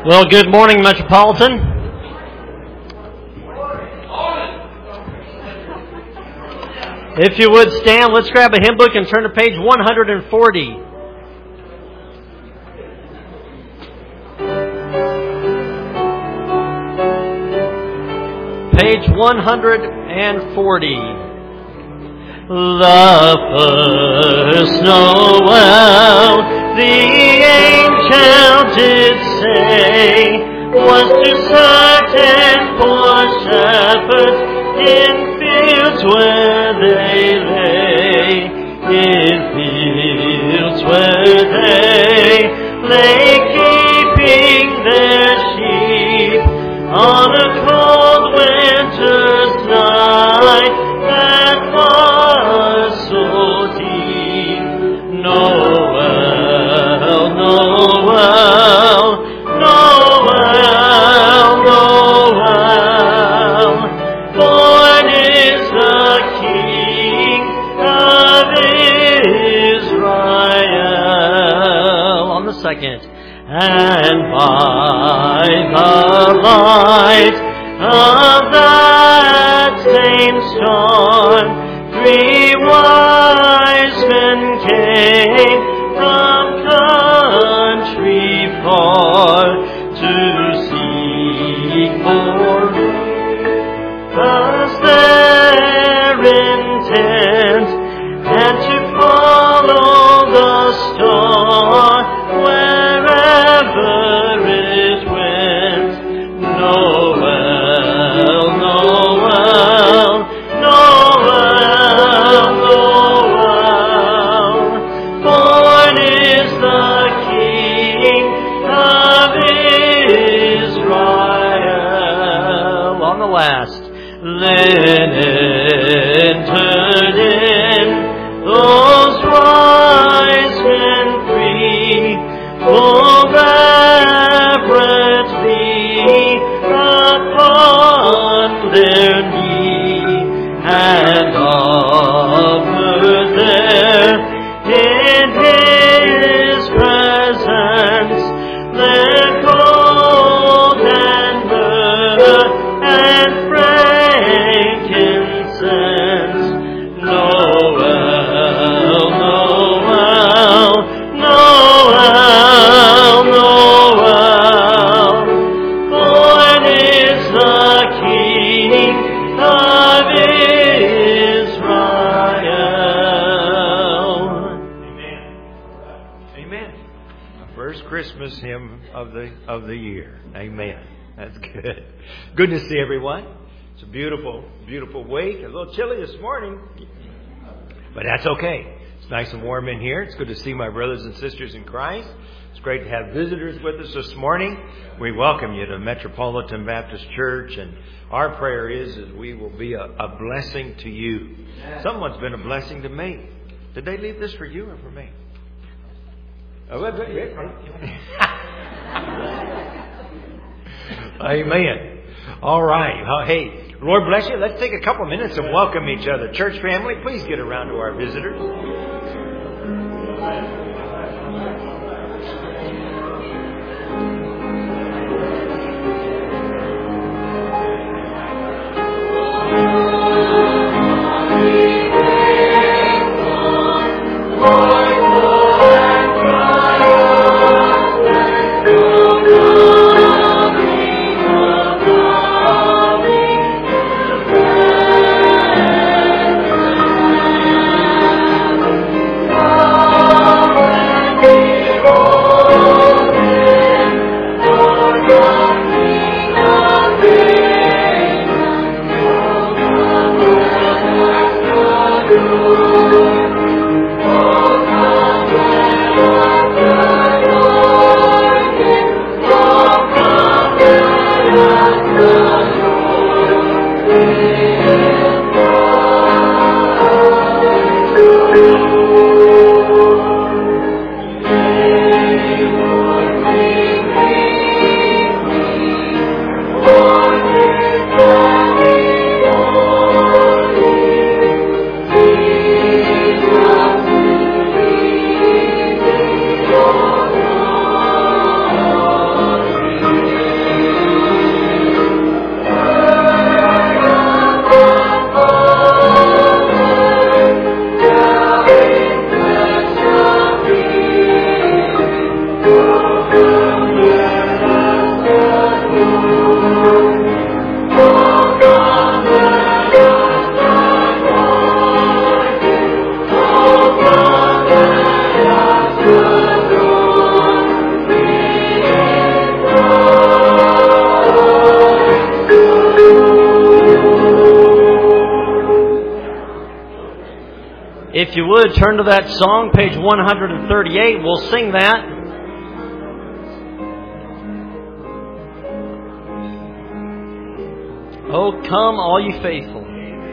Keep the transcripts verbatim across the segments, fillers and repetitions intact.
Well, good morning, Metropolitan. If you would stand, let's grab a hymn book and turn to page one hundred forty. Page one hundred forty. The first Noel, the angel did say, was to certain poor shepherds in fields where they lay, in fields where they lay, keeping their sheep on a cold winter's night that was so deep. Noel, Noel, Noel, Noel, born is the King of Israel. On the second, and by the light of that same star, three wise men came from country far to seek for was their intent, and to follow the star wherever it went. Noel, Noel, Noel, Noel, born is the King of Israel. On the last, linen turned in those wise men free, full reverently upon their knee, and offered there in His presence their gold and myrrh and frankincense. Noel, Noel, Noel, Noel, born is the King of Israel. Amen. Amen. Our first Christmas hymn of the of the year. Amen. That's good. Good to see everyone. It's a beautiful, beautiful week. A little chilly this morning, but that's okay. It's nice and warm in here. It's good to see my brothers and sisters in Christ. It's great to have visitors with us this morning. We welcome you to Metropolitan Baptist Church, and our prayer is that we will be a, a blessing to you. Someone's been a blessing to me. Did they leave this for you or for me? Oh, wait, wait, wait. Amen. All right. Oh, hey, Lord bless you. Let's take a couple minutes and welcome each other. Church family, please get around to our visitors. If you would, turn to that song, page one thirty-eight. We'll sing that. Oh, come, all ye faithful.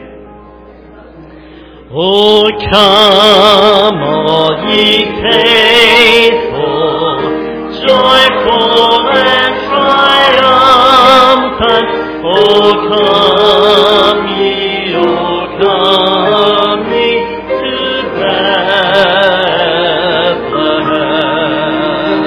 Oh, come, all ye faithful, joyful and triumphant. Oh, come ye, oh, come ye to Bethlehem.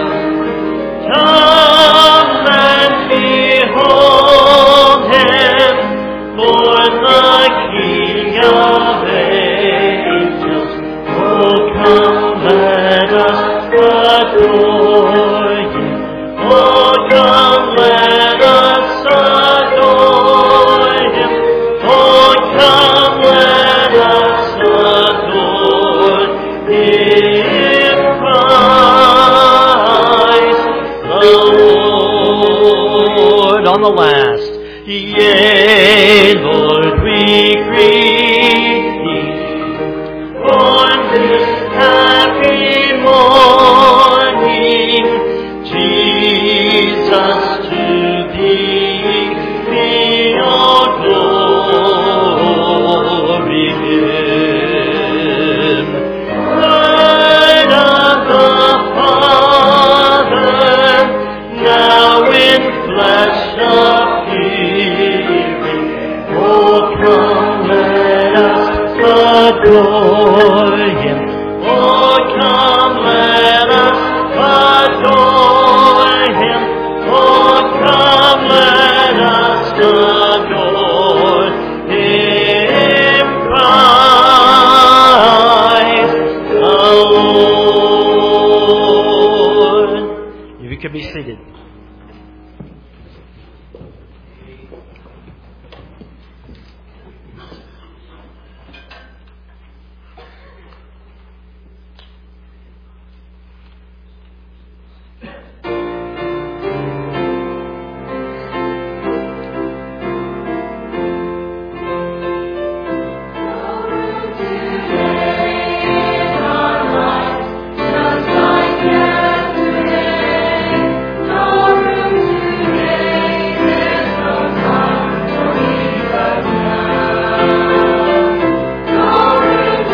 Come and behold Him, born the King of angels. Oh, come, let us adore Him. Oh, come, let us adore Him. Oh, come, let us adore Him, Christ the Lord. On the last. Yea, Lord, we greet Thee, on this happy morning. Jesus, to Thee be all glory given. Word of the Father, now in flesh appearing. Oh, come, let us adore Him. Oh, come, let us adore Him. Oh, come, let us adore Him, Christ the Lord. If you could be seated.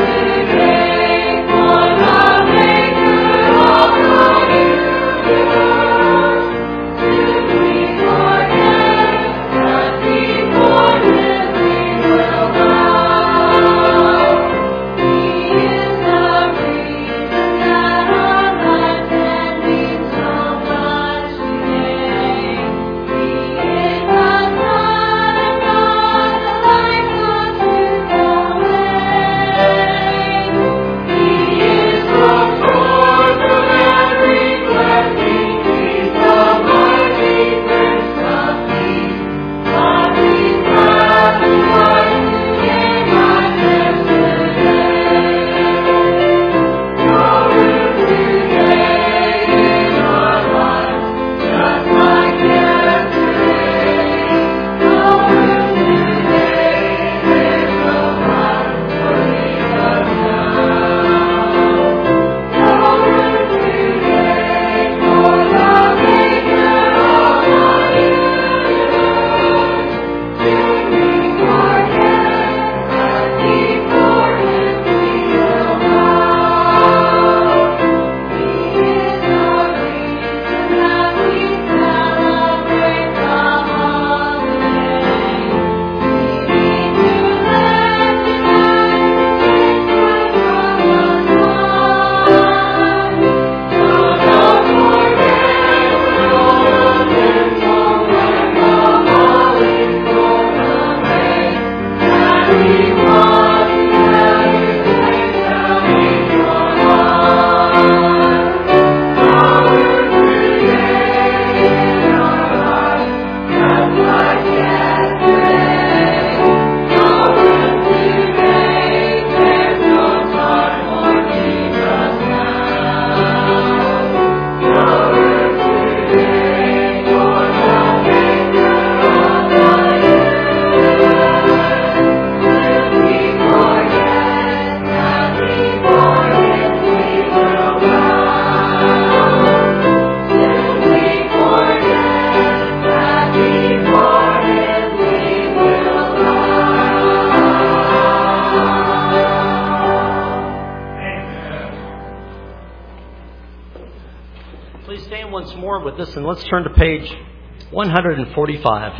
Thank you. Please stand once more with us and let's turn to page one forty-five.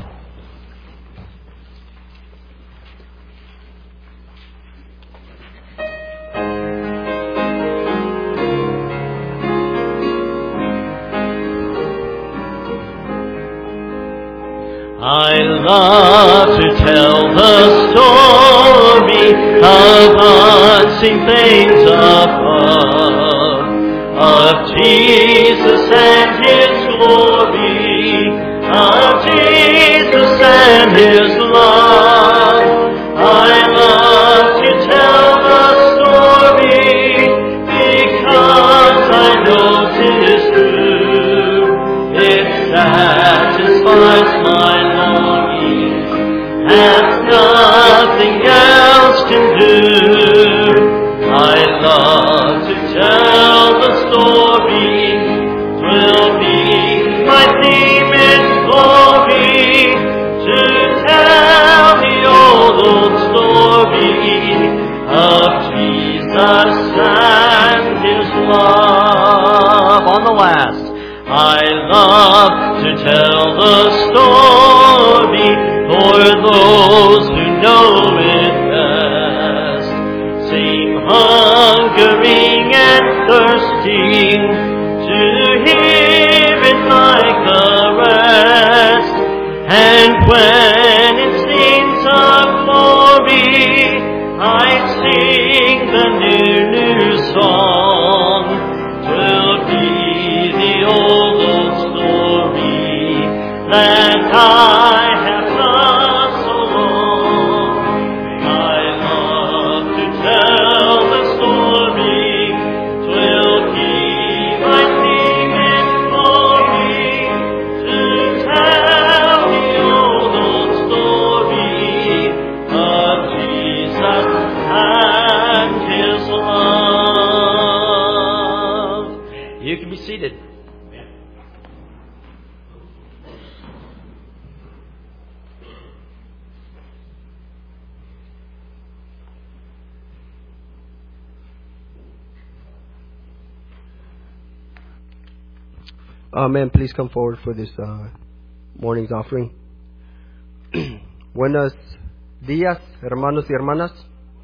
I love to tell the story of unseen things above, of Jesus and His glory, of Jesus and His love. I love to tell the story because I know 'tis true. It satisfies my as nothing else can do. I love to tell the story, 'twill be my theme in glory, to tell the old, old story of Jesus and His love. On the last, I love to tell the story for those who know it best, seem hungering and thirsting to hear it like the rest. And when in scenes of glory I sing the new, new song, 'twill be the old, old story that I have done so long. I love to tell the story, 'twill keep my theme in glory, to tell the old, old story of Jesus and His love. You can be seated. Uh, man, please come forward for this uh, morning's offering. Buenos días, hermanos y hermanas.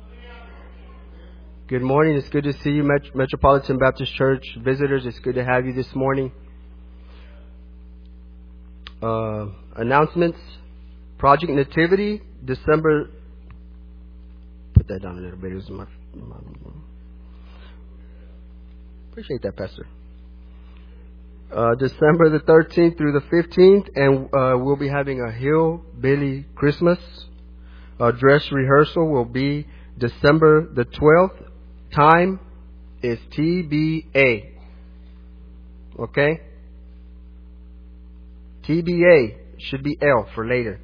Good morning. It's good to see you, Met- Metropolitan Baptist Church visitors. It's good to have you this morning. Uh, announcements. Project Nativity, December. Put that down a little bit. It was my, my, appreciate that, Pastor. Uh, December the thirteenth through the fifteenth, and uh, we'll be having a Hillbilly Christmas. Uh, dress rehearsal will be December the twelfth. Time is T B A. Okay? T B A should be L for later.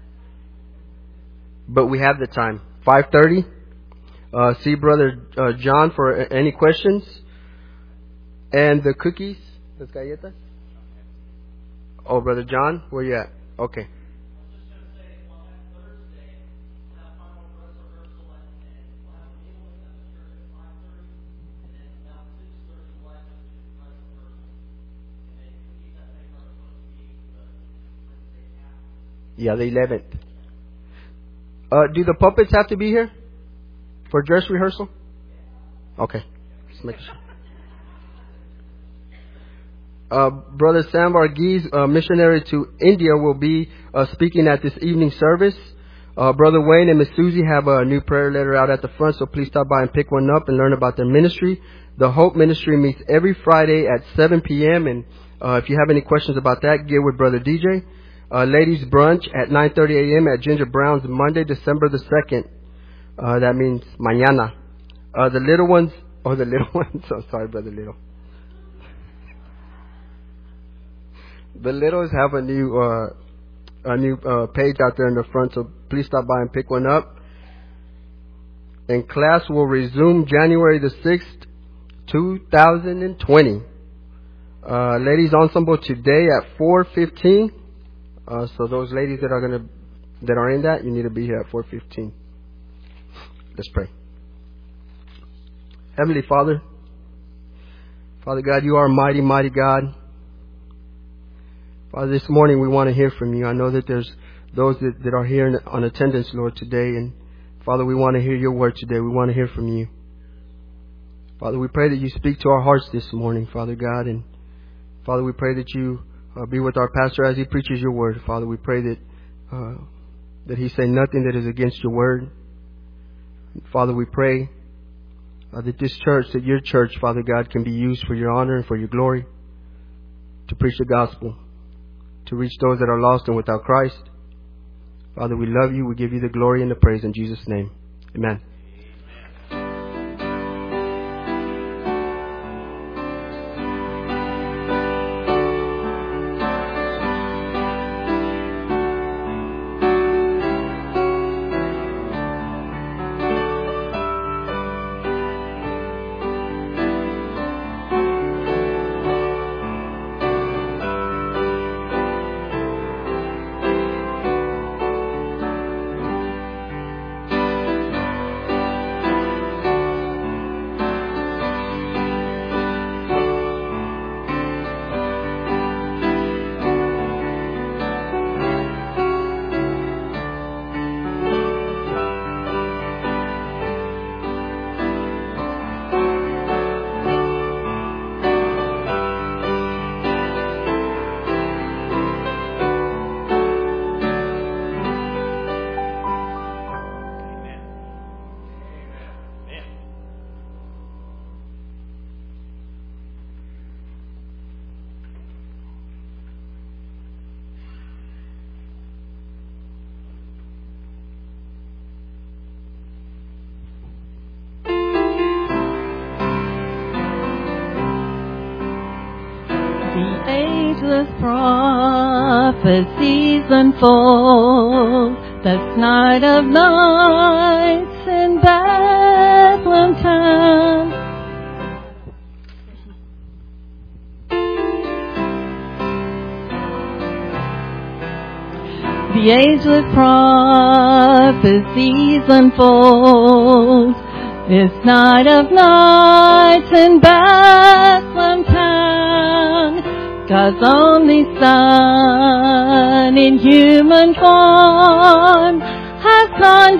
But we have the time. five thirty. Uh, see Brother uh, John for uh, any questions. And the cookies. Las galletas? Oh, Brother John, where you at? Okay. Yeah, the eleventh. Uh, do the puppets have to be here for dress rehearsal? Okay. Just make sure. Uh, Brother Sam Varghese, uh, missionary to India, will be uh, speaking at this evening service. Uh, Brother Wayne and Miss Susie have a new prayer letter out at the front, so please stop by and pick one up and learn about their ministry. The Hope Ministry meets every Friday at seven p.m. And uh, if you have any questions about that, get with Brother D J. Uh, ladies brunch at nine thirty a.m. at Ginger Brown's, Monday, December the second. Uh, that means mañana. Uh, the little ones, oh, the little ones. I'm sorry, Brother Little. The littles have a new uh, a new uh, page out there in the front, so please stop by and pick one up. And class will resume January the sixth, two thousand twenty. Uh, ladies ensemble today at four fifteen. Uh, so those ladies that are gonna that are in that, you need to be here at four fifteen. Let's pray. Heavenly Father, Father God, you are a mighty, mighty God. Father, this morning we want to hear from you. I know that there's those that, that are here in, on attendance, Lord, today. And Father, we want to hear your word today. We want to hear from you. Father, we pray that you speak to our hearts this morning, Father God. And Father, we pray that you uh, be with our pastor as he preaches your word. Father, we pray that uh, that he say nothing that is against your word. Father, we pray uh, that this church, that your church, Father God, can be used for your honor and for your glory to preach the gospel, to reach those that are lost and without Christ. Father, we love you. We give you the glory and the praise in Jesus' name. Amen. Ageless prophecies unfold, this night of nights in Bethlehem town. The ageless prophecies unfold, this night of nights in Bethlehem town. God's only Son in human form has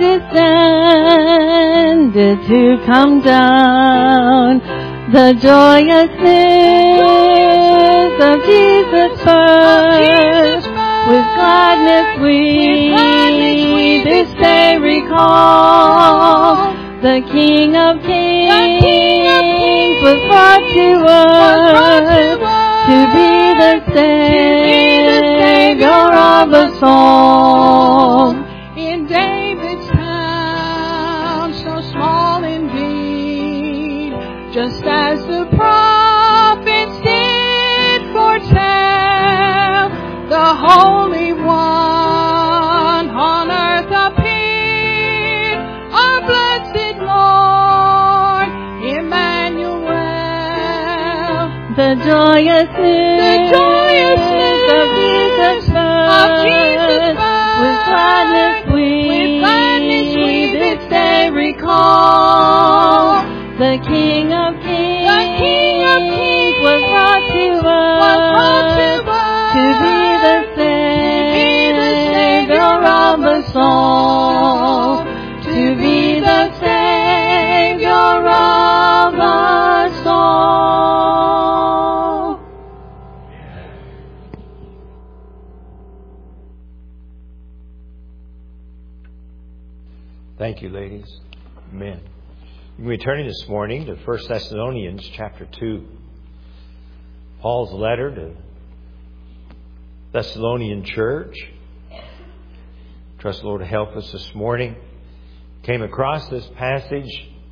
condescended to come down. The joyous news of Jesus' birth, with gladness we this day recall. The King of Kings was brought to earth to be the Savior of us all. In David's town, so small indeed, just as the prophets did foretell, the Holy One on earth appeared, our blessed Lord, Emmanuel. The joyous news, the joyous news of Jesus' birth, of Jesus' birth, with gladness we, with gladness we this day recall. The King of Kings, the King of Kings was brought to earth, was brought to earth to be the Savior of us all, to be the Savior of us all. Thank you, ladies. Amen. We're turning this morning to First Thessalonians chapter two. Paul's letter to Thessalonian church. Trust the Lord to help us this morning. Came across this passage,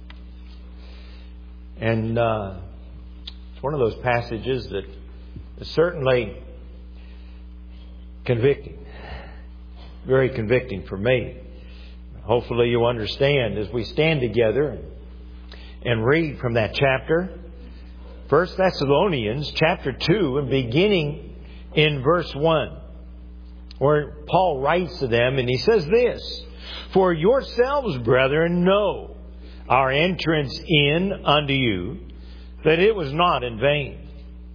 and uh, it's one of those passages that is certainly convicting. Very convicting for me. Hopefully you understand as we stand together and read from that chapter. First Thessalonians chapter two, and beginning in verse one, where Paul writes to them and he says this: For yourselves, brethren, know our entrance in unto you, that it was not in vain.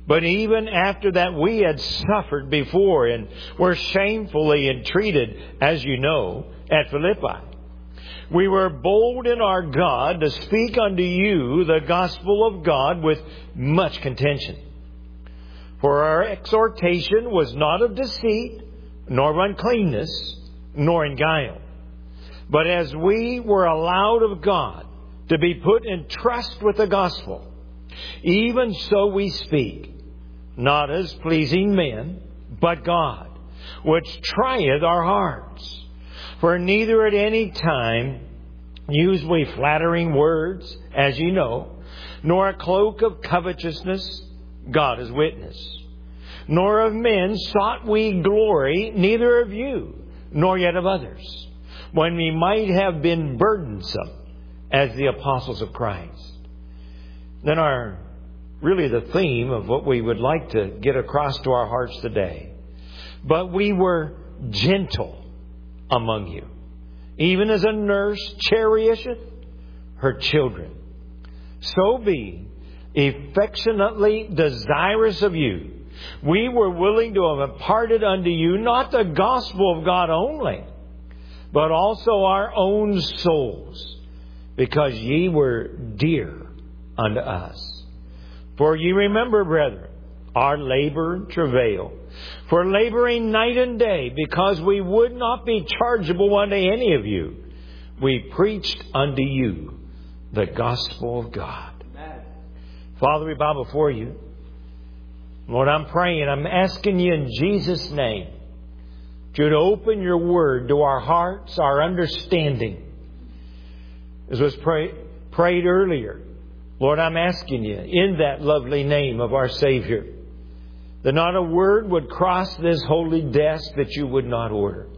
But even after that, we had suffered before and were shamefully entreated, as you know, at Philippi. We were bold in our God to speak unto you the gospel of God with much contention. For our exhortation was not of deceit, nor of uncleanness, nor in guile. But as we were allowed of God to be put in trust with the gospel, even so we speak, not as pleasing men, but God, which trieth our hearts. For neither at any time use we flattering words, as ye know, nor a cloak of covetousness, God is witness. Nor of men sought we glory, neither of you, nor yet of others, when we might have been burdensome as the apostles of Christ. Then our, really the theme of what we would like to get across to our hearts today. But we were gentle among you, even as a nurse cherisheth her children. So be affectionately desirous of you. We were willing to have imparted unto you not the gospel of God only, but also our own souls, because ye were dear unto us. For ye remember, brethren, our labor and travail, for laboring night and day, because we would not be chargeable unto any of you, we preached unto you the gospel of God. Amen. Father, we bow before you. Lord, I'm praying, I'm asking you in Jesus' name, to open your word to our hearts, our understanding. As was pray, prayed earlier, Lord, I'm asking you in that lovely name of our Savior, that not a word would cross this holy desk that you would not order.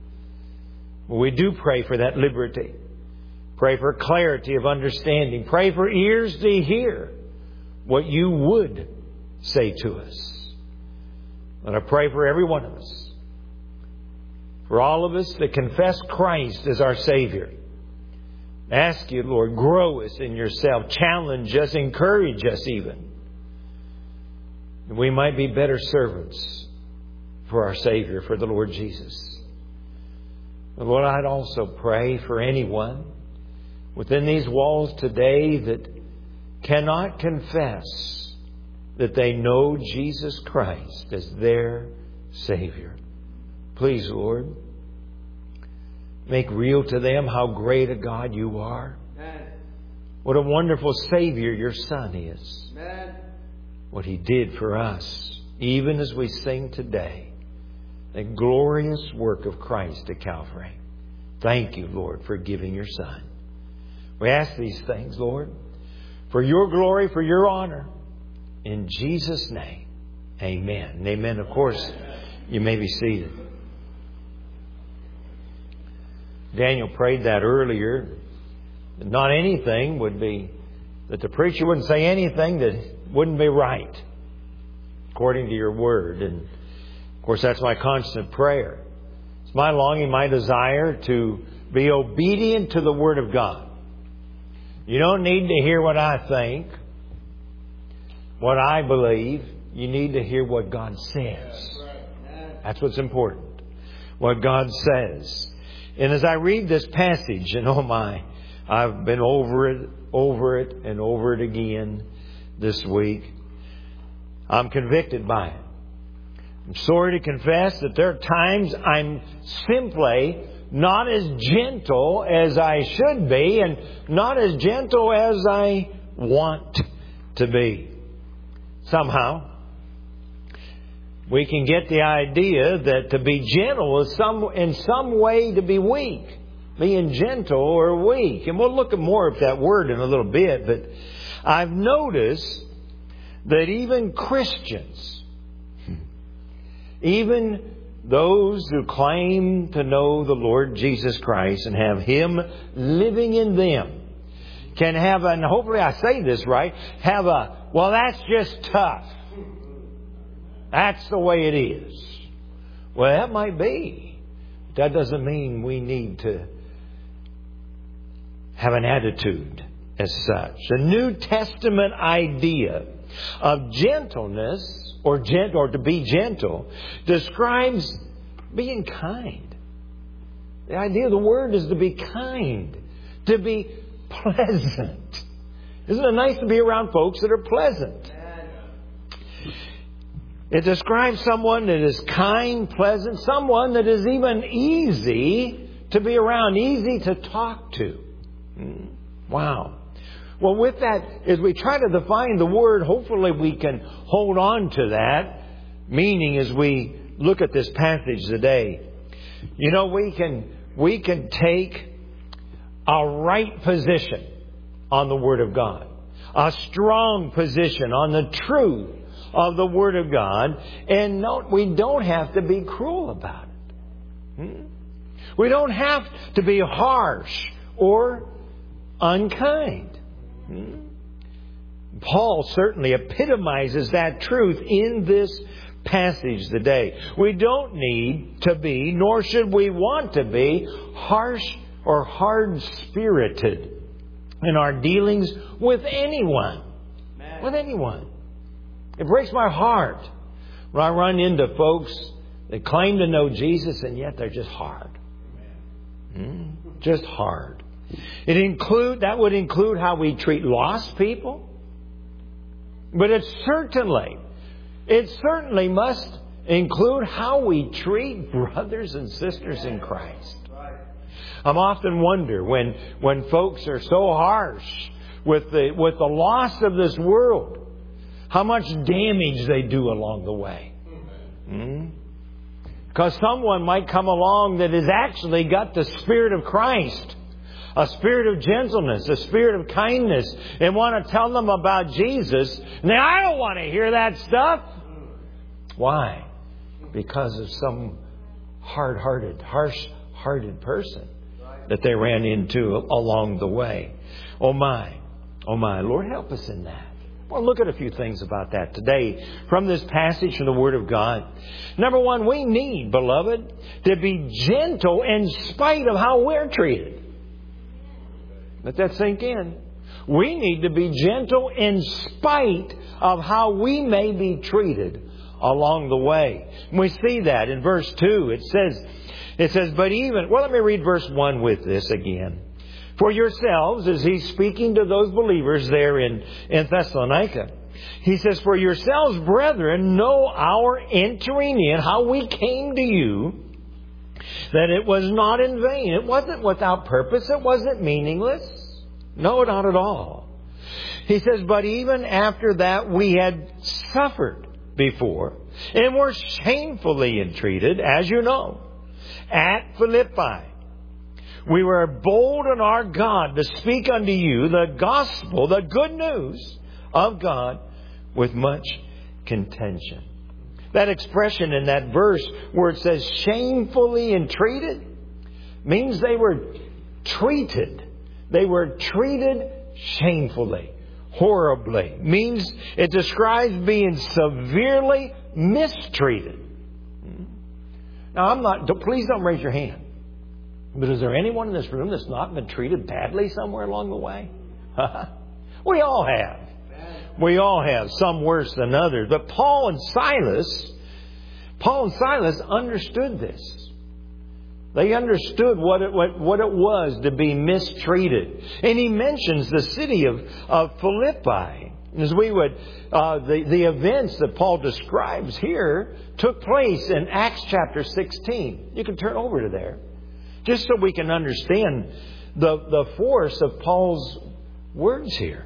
We do pray for that liberty. Pray for clarity of understanding. Pray for ears to hear what you would say to us. And I pray for every one of us. For all of us that confess Christ as our Savior. Ask you, Lord, grow us in yourself. Challenge us, encourage us even. That we might be better servants for our Savior, for the Lord Jesus. But Lord, I'd also pray for anyone within these walls today that cannot confess that they know Jesus Christ as their Savior. Please, Lord, make real to them how great a God you are. Amen. What a wonderful Savior your Son is. Amen. What He did for us, even as we sing today, the glorious work of Christ at Calvary. Thank you, Lord, for giving your Son. We ask these things, Lord, for your glory, for your honor. In Jesus' name, amen. And amen. Of course, you may be seated. Daniel prayed that earlier. That not anything would be, that the preacher wouldn't say anything that wouldn't be right, according to your word. And of course, that's my constant prayer. It's my longing, my desire to be obedient to the word of God. You don't need to hear what I think, what I believe. You need to hear what God says. That's what's important. What God says. And as I read this passage, and oh my, I've been over it, over it, and over it again this week. I'm convicted by it. I'm sorry to confess that there are times I'm simply not as gentle as I should be, and not as gentle as I want to be. Somehow, we can get the idea that to be gentle is some, in some way to be weak. Being gentle or weak. And we'll look at more at that word in a little bit. But I've noticed that even Christians, even those who claim to know the Lord Jesus Christ and have Him living in them, can have, and hopefully I say this right, have a, well, that's just tough. That's the way it is. Well, that might be. That doesn't mean we need to have an attitude as such. The New Testament idea of gentleness, or gent, or to be gentle, describes being kind. The idea of the word is to be kind, to be pleasant. Isn't it nice to be around folks that are pleasant? It describes someone that is kind, pleasant, someone that is even easy to be around, easy to talk to. Wow. Well, with that, as we try to define the word, hopefully we can hold on to that meaning as we look at this passage today. You know, we can we can take a right position on the Word of God, a strong position on the truth of the Word of God, and no, we don't have to be cruel about it. Hmm? We don't have to be harsh or unkind. Hmm? Paul certainly epitomizes that truth in this passage today. We don't need to be, nor should we want to be, harsh or hard-spirited in our dealings with anyone. Amen. With anyone. It breaks my heart when I run into folks that claim to know Jesus and yet they're just hard. Hmm? Just hard. It include that would include how we treat lost people. But it certainly, it certainly must include how we treat brothers and sisters in Christ. I'm often wonder when when folks are so harsh with the with the loss of this world, how much damage they do along the way. Hmm? Because someone might come along that has actually got the Spirit of Christ, a spirit of gentleness, a spirit of kindness, and want to tell them about Jesus. Now, I don't want to hear that stuff. Why? Because of some hard-hearted, harsh-hearted person that they ran into along the way. Oh my, oh my, Lord, help us in that. Well, look at a few things about that today from this passage from the Word of God. Number one, we need, beloved, to be gentle in spite of how we're treated. Let that sink in. We need to be gentle in spite of how we may be treated along the way. And we see that in verse two. It says, it says, but even, well, let me read verse one with this again. For yourselves, as he's speaking to those believers there in, in Thessalonica, he says, for yourselves, brethren, know our entering in, how we came to you, that it was not in vain. It wasn't without purpose. It wasn't meaningless. No, not at all. He says, but even after that we had suffered before and were shamefully entreated, as you know, at Philippi. We were bold in our God to speak unto you the gospel, the good news of God with much contention. That expression in that verse where it says shamefully entreated means they were treated. They were treated shamefully, horribly. Means it describes being severely mistreated. Now, I'm not, please don't raise your hand. But is there anyone in this room that's not been treated badly somewhere along the way? We all have. We all have, some worse than others. But Paul and Silas, Paul and Silas understood this. They understood what it, what, what it was to be mistreated. And he mentions the city of, of Philippi. As we would, uh, the, the events that Paul describes here took place in Acts chapter sixteen. You can turn over to there. Just so we can understand the, the force of Paul's words here.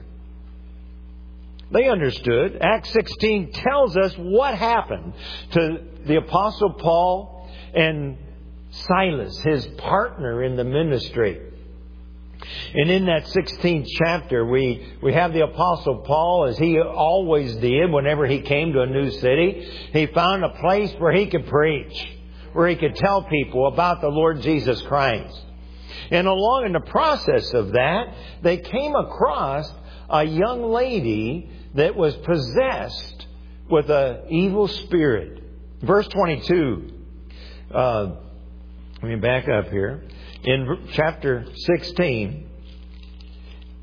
They understood. Acts sixteen tells us what happened to the Apostle Paul and Silas, his partner in the ministry. And in that sixteenth chapter, we, we have the Apostle Paul, as he always did whenever he came to a new city. He found a place where he could preach, where he could tell people about the Lord Jesus Christ. And along in the process of that, they came across a young lady that was possessed with an evil spirit. Verse twenty-two. Uh, let me back up here. In chapter sixteen,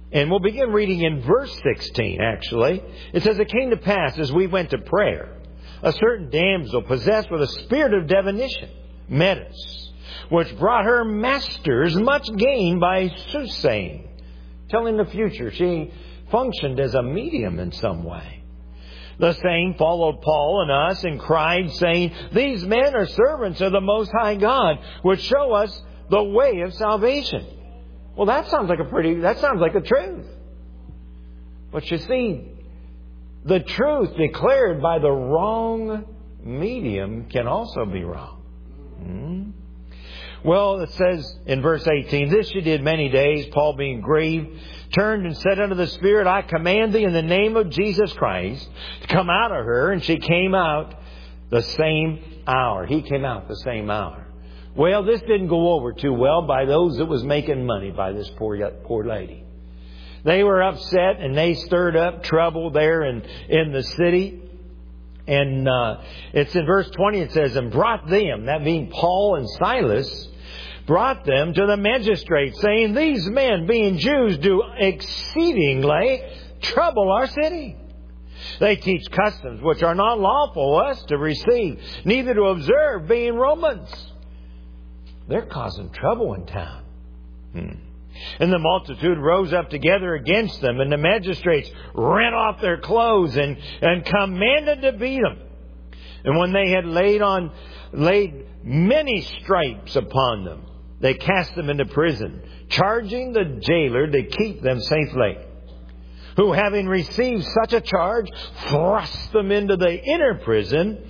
And we'll begin reading in verse sixteen, actually. It says, "It came to pass as we went to prayer, a certain damsel possessed with a spirit of divination met us, which brought her masters much gain by soothsaying," telling the future. She functioned as a medium in some way. "The same followed Paul and us and cried, saying, These men are servants of the Most High God, which show us the way of salvation." Well, that sounds like a pretty, that sounds like the truth. But you see, the truth declared by the wrong medium can also be wrong. Hmm? Well, it says in verse eighteen, "This she did many days, Paul being grieved, turned and said unto the Spirit, I command thee in the name of Jesus Christ to come out of her. And she came out the same hour." He came out the same hour. Well, this didn't go over too well by those that was making money by this poor poor lady. They were upset and they stirred up trouble there in, in the city. And uh, it's in verse twenty, it says, "And brought them," that being Paul and Silas, "brought them to the magistrates, saying, These men, being Jews, do exceedingly trouble our city. They teach customs which are not lawful us to receive, neither to observe, being Romans." They're causing trouble in town. Hmm. "And the multitude rose up together against them, and the magistrates rent off their clothes and, and commanded to beat them. And when they had laid on laid many stripes upon them, they cast them into prison, charging the jailer to keep them safely. Who, having received such a charge, thrust them into the inner prison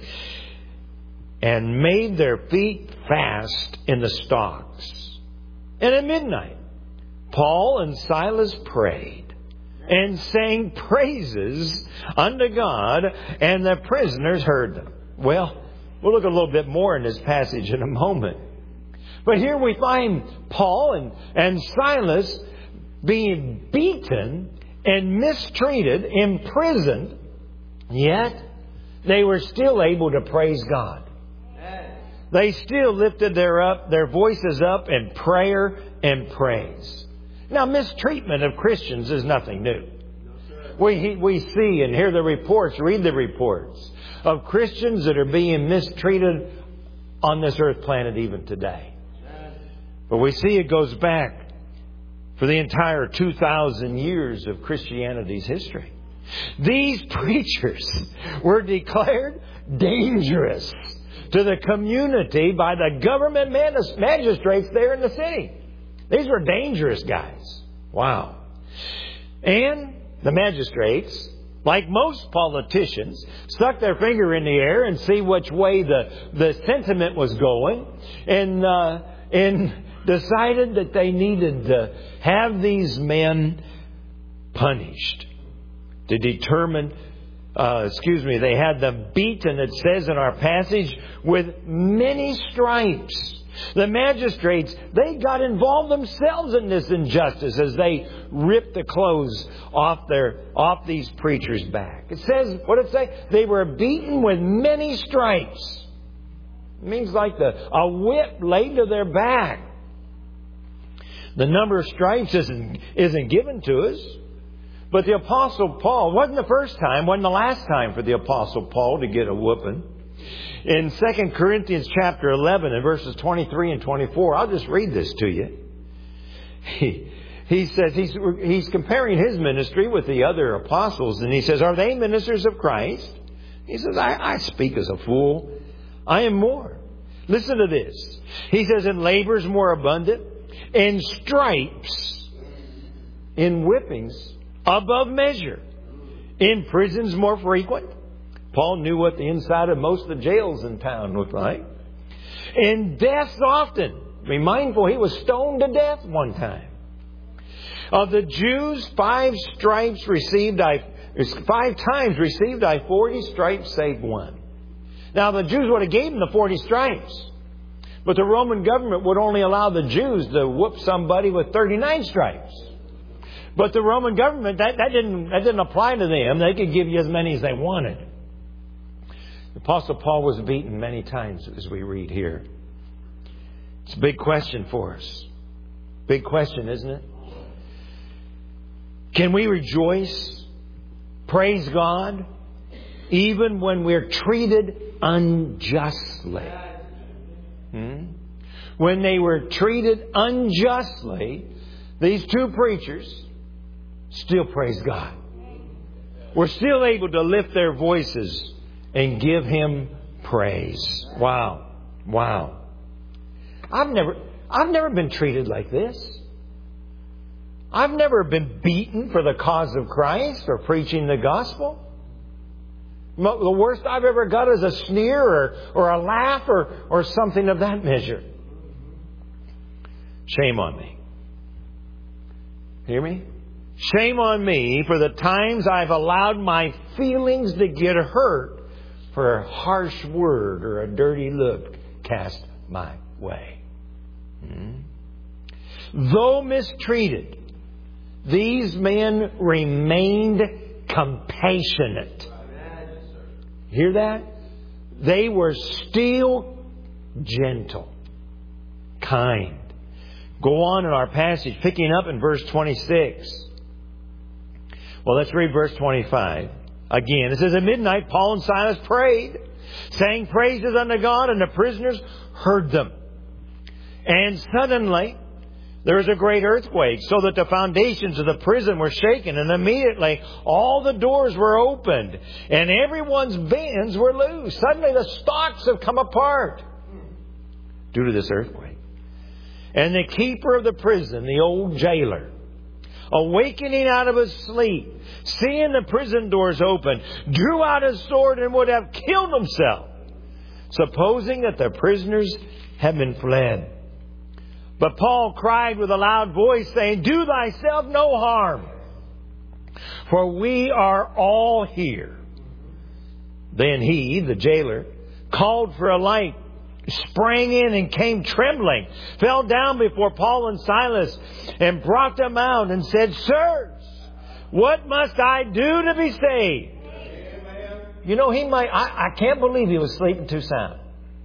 and made their feet fast in the stocks. And at midnight, Paul and Silas prayed and sang praises unto God, and the prisoners heard them." Well, we'll look a little bit more in this passage in a moment. But here we find Paul and, and Silas being beaten and mistreated, imprisoned, yet they were still able to praise God. They still lifted their up their voices up in prayer and praise. Now, mistreatment of Christians is nothing new. We we see and hear the reports, read the reports of Christians that are being mistreated on this earth planet even today. But we see it goes back for the entire two thousand years of Christianity's history. These preachers were declared dangerous to the community by the government magistrates there in the city. These were dangerous guys. Wow. And the magistrates, like most politicians, stuck their finger in the air and see which way the, the sentiment was going, and uh, and decided that they needed to have these men punished to determine Uh, excuse me, they had them beaten, it says in our passage, with many stripes. The magistrates, they got involved themselves in this injustice as they ripped the clothes off their off these preachers' back. It says, what did it say? They were beaten with many stripes. It means like the a whip laid to their back. The number of stripes isn't, isn't given to us. But the Apostle Paul, wasn't the first time, wasn't the last time for the Apostle Paul to get a whooping. In Second Corinthians chapter eleven and verses twenty-three and twenty-four, I'll just read this to you. He, he says, he's, he's comparing his ministry with the other apostles, and he says, "Are they ministers of Christ?" He says, I, I speak as a fool. I am more. Listen to this. He says, "In labors more abundant, in stripes, in whippings above measure, in prisons more frequent." Paul knew what the inside of most of the jails in town looked like. "In deaths often." Be mindful, he was stoned to death one time. "Of the Jews, five stripes received I, five times received I forty stripes save one." Now the Jews would have gave him the forty stripes, but the Roman government would only allow the Jews to whoop somebody with thirty-nine stripes. But the Roman government, that, that didn't that didn't apply to them. They could give you as many as they wanted. The Apostle Paul was beaten many times, as we read here. It's a big question for us. Big question, isn't it? Can we rejoice, praise God, even when we're treated unjustly? Hmm? When they were treated unjustly, these two preachers still praise God. We're still able to lift their voices and give Him praise. Wow. Wow. I've never, I've never been treated like this. I've never been beaten for the cause of Christ or preaching the gospel. The worst I've ever got is a sneer or, or a laugh or, or something of that measure. Shame on me. Hear me? Shame on me for the times I've allowed my feelings to get hurt for a harsh word or a dirty look cast my way. Hmm? Though mistreated, these men remained compassionate. Hear that? They were still gentle, kind. Go on in our passage, picking up in verse twenty-six. Well, let's read verse twenty-five. Again, it says, at midnight, Paul and Silas prayed, sang praises unto God, and the prisoners heard them. And suddenly, there was a great earthquake, so that the foundations of the prison were shaken, and immediately all the doors were opened, and everyone's bands were loose. Suddenly the stocks have come apart due to this earthquake. And the keeper of the prison, the old jailer, awakening out of his sleep, seeing the prison doors open, drew out his sword and would have killed himself, supposing that the prisoners had been fled. But Paul cried with a loud voice, saying, do thyself no harm, for we are all here. Then he, the jailer, called for a light, sprang in and came trembling, fell down before Paul and Silas, and brought them out and said, sirs, what must I do to be saved? You know, he might, I, I can't believe he was sleeping too sound.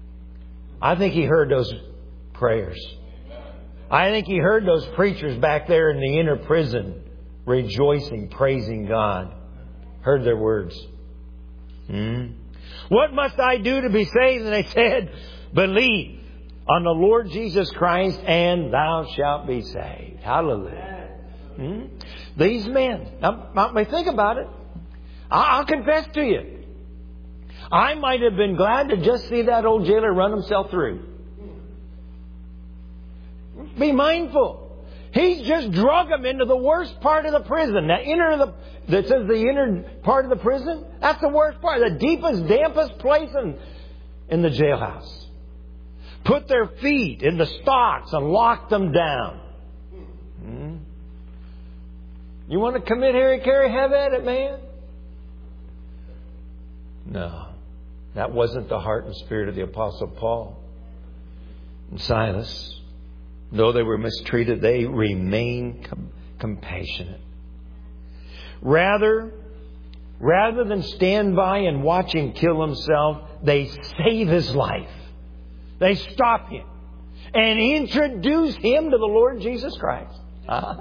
I think he heard those prayers. I think he heard those preachers back there in the inner prison rejoicing, praising God. Heard their words. Hmm? What must I do to be saved? And they said, believe on the Lord Jesus Christ and thou shalt be saved. Hallelujah. Hmm? These men, now, now think about it. I'll confess to you. I might have been glad to just see that old jailer run himself through. Be mindful. He's just drug him into the worst part of the prison. The inner the that says the inner part of the prison. That's the worst part. The deepest, dampest place in, in the jailhouse. Put their feet in the stocks and locked them down. Hmm? You want to commit Harry Carey? Have at it, man. No. That wasn't the heart and spirit of the Apostle Paul and Silas. Though they were mistreated, they remained com- compassionate. Rather, rather than stand by and watch him kill himself, they save his life. They stop him and introduce him to the Lord Jesus Christ. Uh-huh.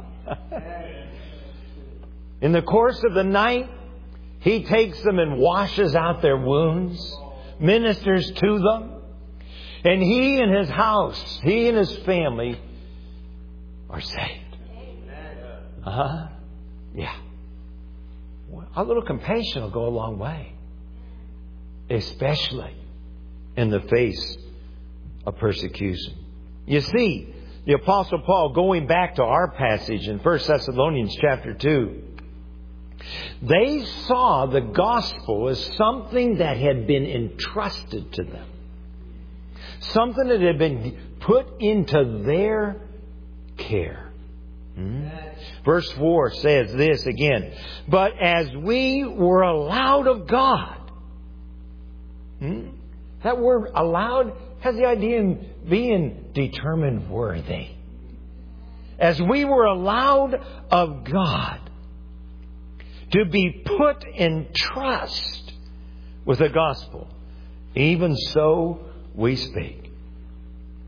In the course of the night, he takes them and washes out their wounds, ministers to them. And he and his house, he and his family are saved. Uh-huh. Yeah. Well, a little compassion will go a long way. Especially in the face of persecution. You see, the Apostle Paul, going back to our passage in First Thessalonians chapter two, they saw the gospel as something that had been entrusted to them. Something that had been put into their care. Hmm? Verse four says this again. But as we were allowed of God. Hmm? That word allowed has the idea of being determined worthy. As we were allowed of God to be put in trust with the gospel, even so we speak.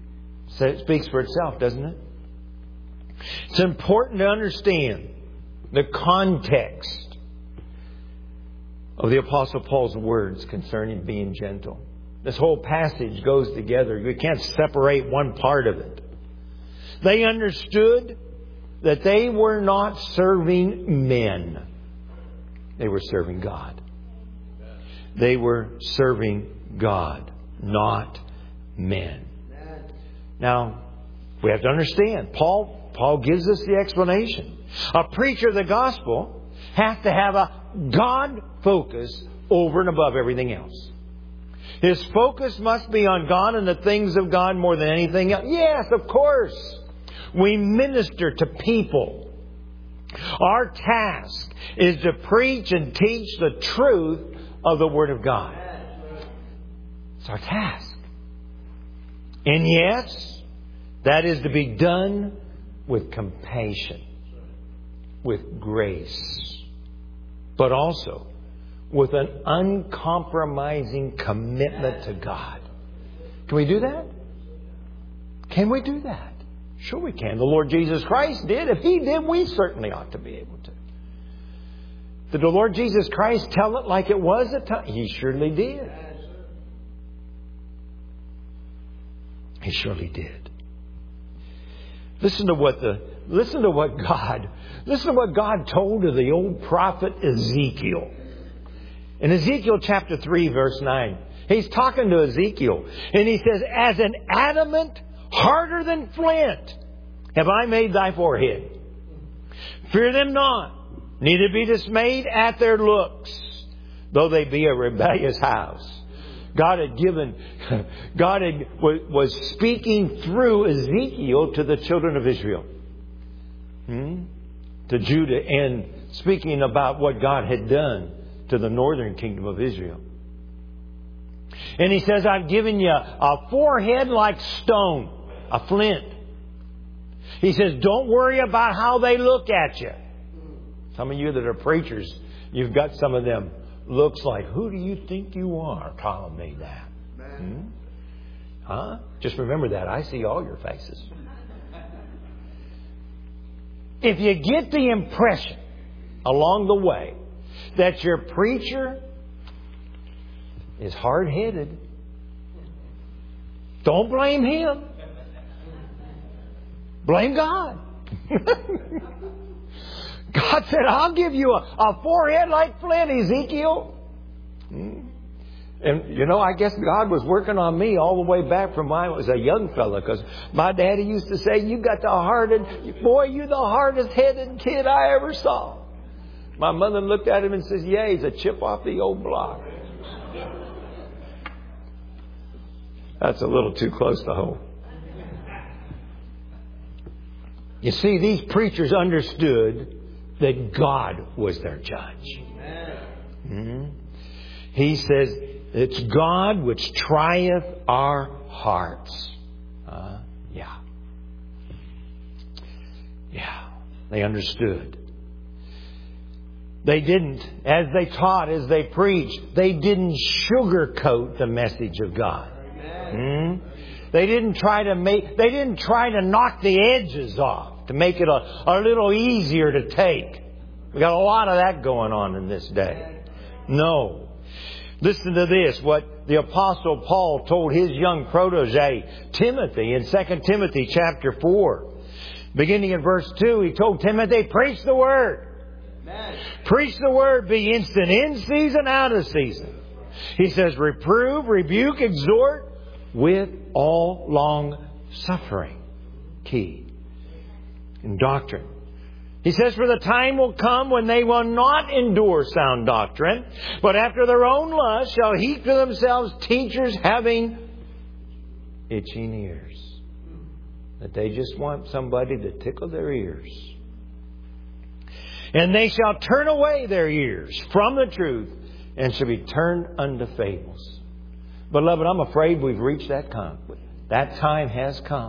So it speaks for itself, doesn't it? It's important to understand the context of the Apostle Paul's words concerning being gentle. This whole passage goes together. We can't separate one part of it. They understood that they were not serving men. They were serving God. They were serving God, not men. Now, we have to understand, Paul, Paul gives us the explanation. A preacher of the gospel has to have a God focus over and above everything else. His focus must be on God and the things of God more than anything else. Yes, of course. We minister to people. Our task is to preach and teach the truth of the Word of God. It's our task. And yes, that is to be done with compassion, with grace, but also with an uncompromising commitment to God. Can we do that? Can we do that? Sure we can. The Lord Jesus Christ did. If He did, we certainly ought to be able to. Did the Lord Jesus Christ tell it like it was at times? He surely did. He surely did. Listen to what the listen to what God listen to what God told to the old prophet Ezekiel. In Ezekiel chapter three, verse nine, He's talking to Ezekiel, and He says, "As an adamant, harder than flint, have I made thy forehead. Fear them not, neither be dismayed at their looks, though they be a rebellious house." God had given, God had, was speaking through Ezekiel to the children of Israel, hmm? to Judah, and speaking about what God had done to the northern kingdom of Israel. And He says, "I've given you a forehead like stone, a flint." He says, "Don't worry about how they look at you." Some of you that are preachers, you've got some of them looks like, "Who do you think you are calling me that?" Hmm? Huh? Just remember that. I see all your faces. If you get the impression along the way that your preacher is hard-headed, don't blame him. Blame God. God said, "I'll give you a, a forehead like flint, Ezekiel." Hmm. And, you know, I guess God was working on me all the way back from when I was a young fella, because my daddy used to say, "You got the hardest, boy, you're the hardest headed kid I ever saw." My mother looked at him and says, "Yeah, he's a chip off the old block." That's a little too close to home. You see, these preachers understood that God was their judge. Mm-hmm. He says, "It's God which trieth our hearts." Uh, yeah. Yeah. They understood. They didn't, as they taught, as they preached, they didn't sugarcoat the message of God. Mm-hmm. They didn't try to make, they didn't try to knock the edges off to make it a, a little easier to take. We got a lot of that going on in this day. No. Listen to this, what the Apostle Paul told his young protege, Timothy, in Second Timothy chapter four. Beginning in verse two, he told Timothy, "Preach the Word. Amen. Preach the Word, be instant in season, out of season." He says, "Reprove, rebuke, exhort with all long suffering." Key. In doctrine. He says, "For the time will come when they will not endure sound doctrine, but after their own lust shall heap to themselves teachers having itching ears." That they just want somebody to tickle their ears. "And they shall turn away their ears from the truth, and shall be turned unto fables." Beloved, I'm afraid we've reached that time. That time has come.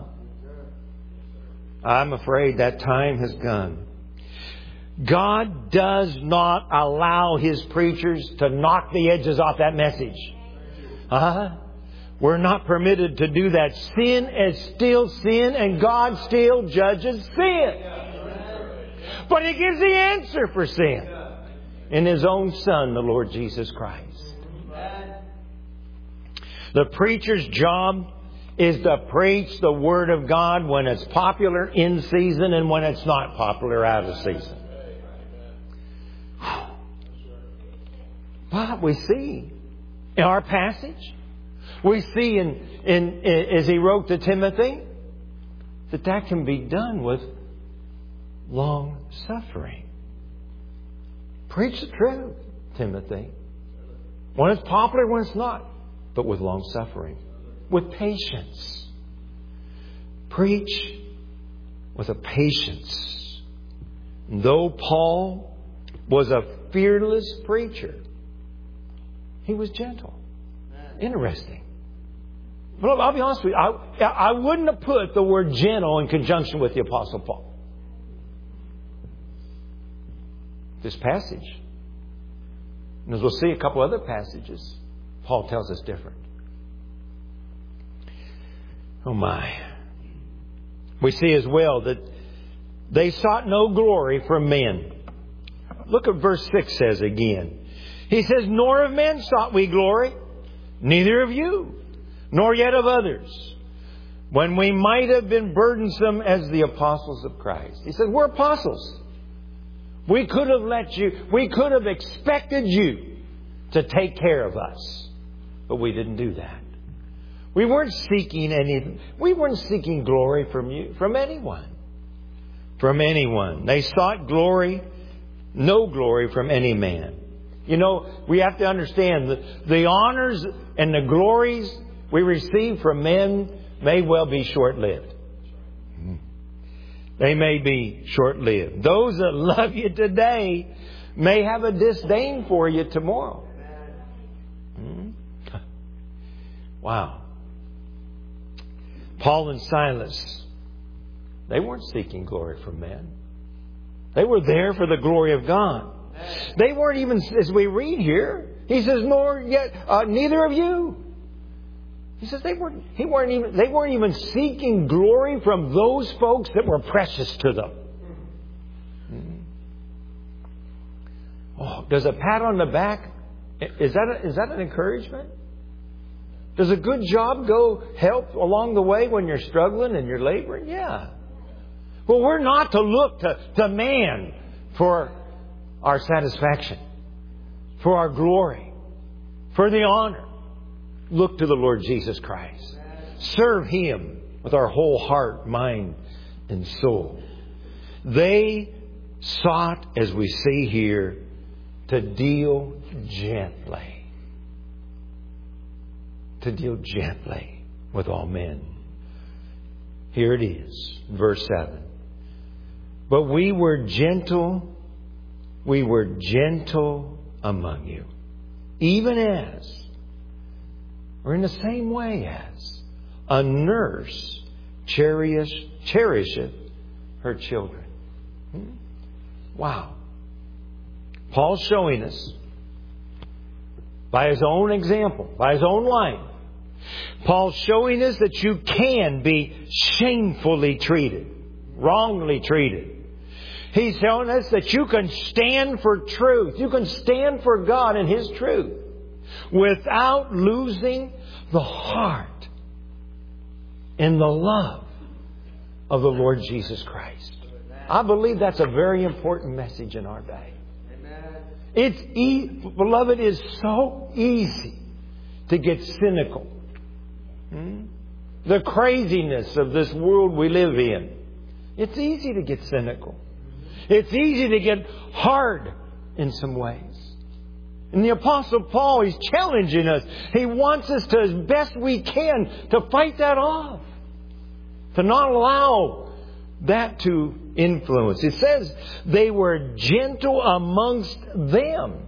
I'm afraid that time has gone. God does not allow His preachers to knock the edges off that message. Uh-huh. We're not permitted to do that. Sin is still sin, and God still judges sin. But He gives the answer for sin in His own Son, the Lord Jesus Christ. The preacher's job is to preach the Word of God when it's popular in season and when it's not popular out of season. But we see in our passage, we see in, in, in as he wrote to Timothy, that that can be done with long suffering. Preach the truth, Timothy. When it's popular, when it's not, but with long suffering, with patience. Preach with a patience. Though Paul was a fearless preacher, he was gentle. Interesting. But I'll be honest with you, I, I wouldn't have put the word gentle in conjunction with the Apostle Paul. This passage, and as we'll see a couple other passages, Paul tells us different. Oh my. We see as well that they sought no glory from men. Look at verse six says again. He says, nor of men sought we glory, neither of you, nor yet of others, when we might have been burdensome as the apostles of Christ. He said, we're apostles. We could have let you, we could have expected you to take care of us. But we didn't do that. We weren't seeking any, we weren't seeking glory from you, from anyone. From anyone. They sought glory, no glory from any man. You know, we have to understand that the honors and the glories we receive from men may well be short-lived. They may be short-lived. Those that love you today may have a disdain for you tomorrow. Hmm? Wow. Paul and Silas, they weren't seeking glory from men. They were there for the glory of God. They weren't even, as we read here, he says, nor yet, uh, neither of you. He says they weren't, he weren't even, they weren't even seeking glory from those folks that were precious to them. Oh, does a pat on the back, is that a, is that an encouragement? Does a good job go help along the way when you're struggling and you're laboring? Yeah. Well, we're not to look to, to man for our satisfaction, for our glory, for the honor. Look to the Lord Jesus Christ. Serve Him with our whole heart, mind, and soul. They sought, as we see here, to deal gently. To deal gently with all men. Here it is, verse seven. But we were gentle, we were gentle among you, even as, or in the same way as, a nurse cherish, cherisheth her children. Hmm? Wow. Paul's showing us, by his own example, by his own life, Paul's showing us that you can be shamefully treated, wrongly treated. He's showing us that you can stand for truth. You can stand for God and His truth without losing the heart and the love of the Lord Jesus Christ. I believe that's a very important message in our day. It's e- beloved, it's so easy to get cynical. Hmm? The craziness of this world we live in. It's easy to get cynical. It's easy to get hard in some ways. And the Apostle Paul, he's challenging us. He wants us to, as best we can, to fight that off. To not allow that to influence. It says they were gentle amongst them.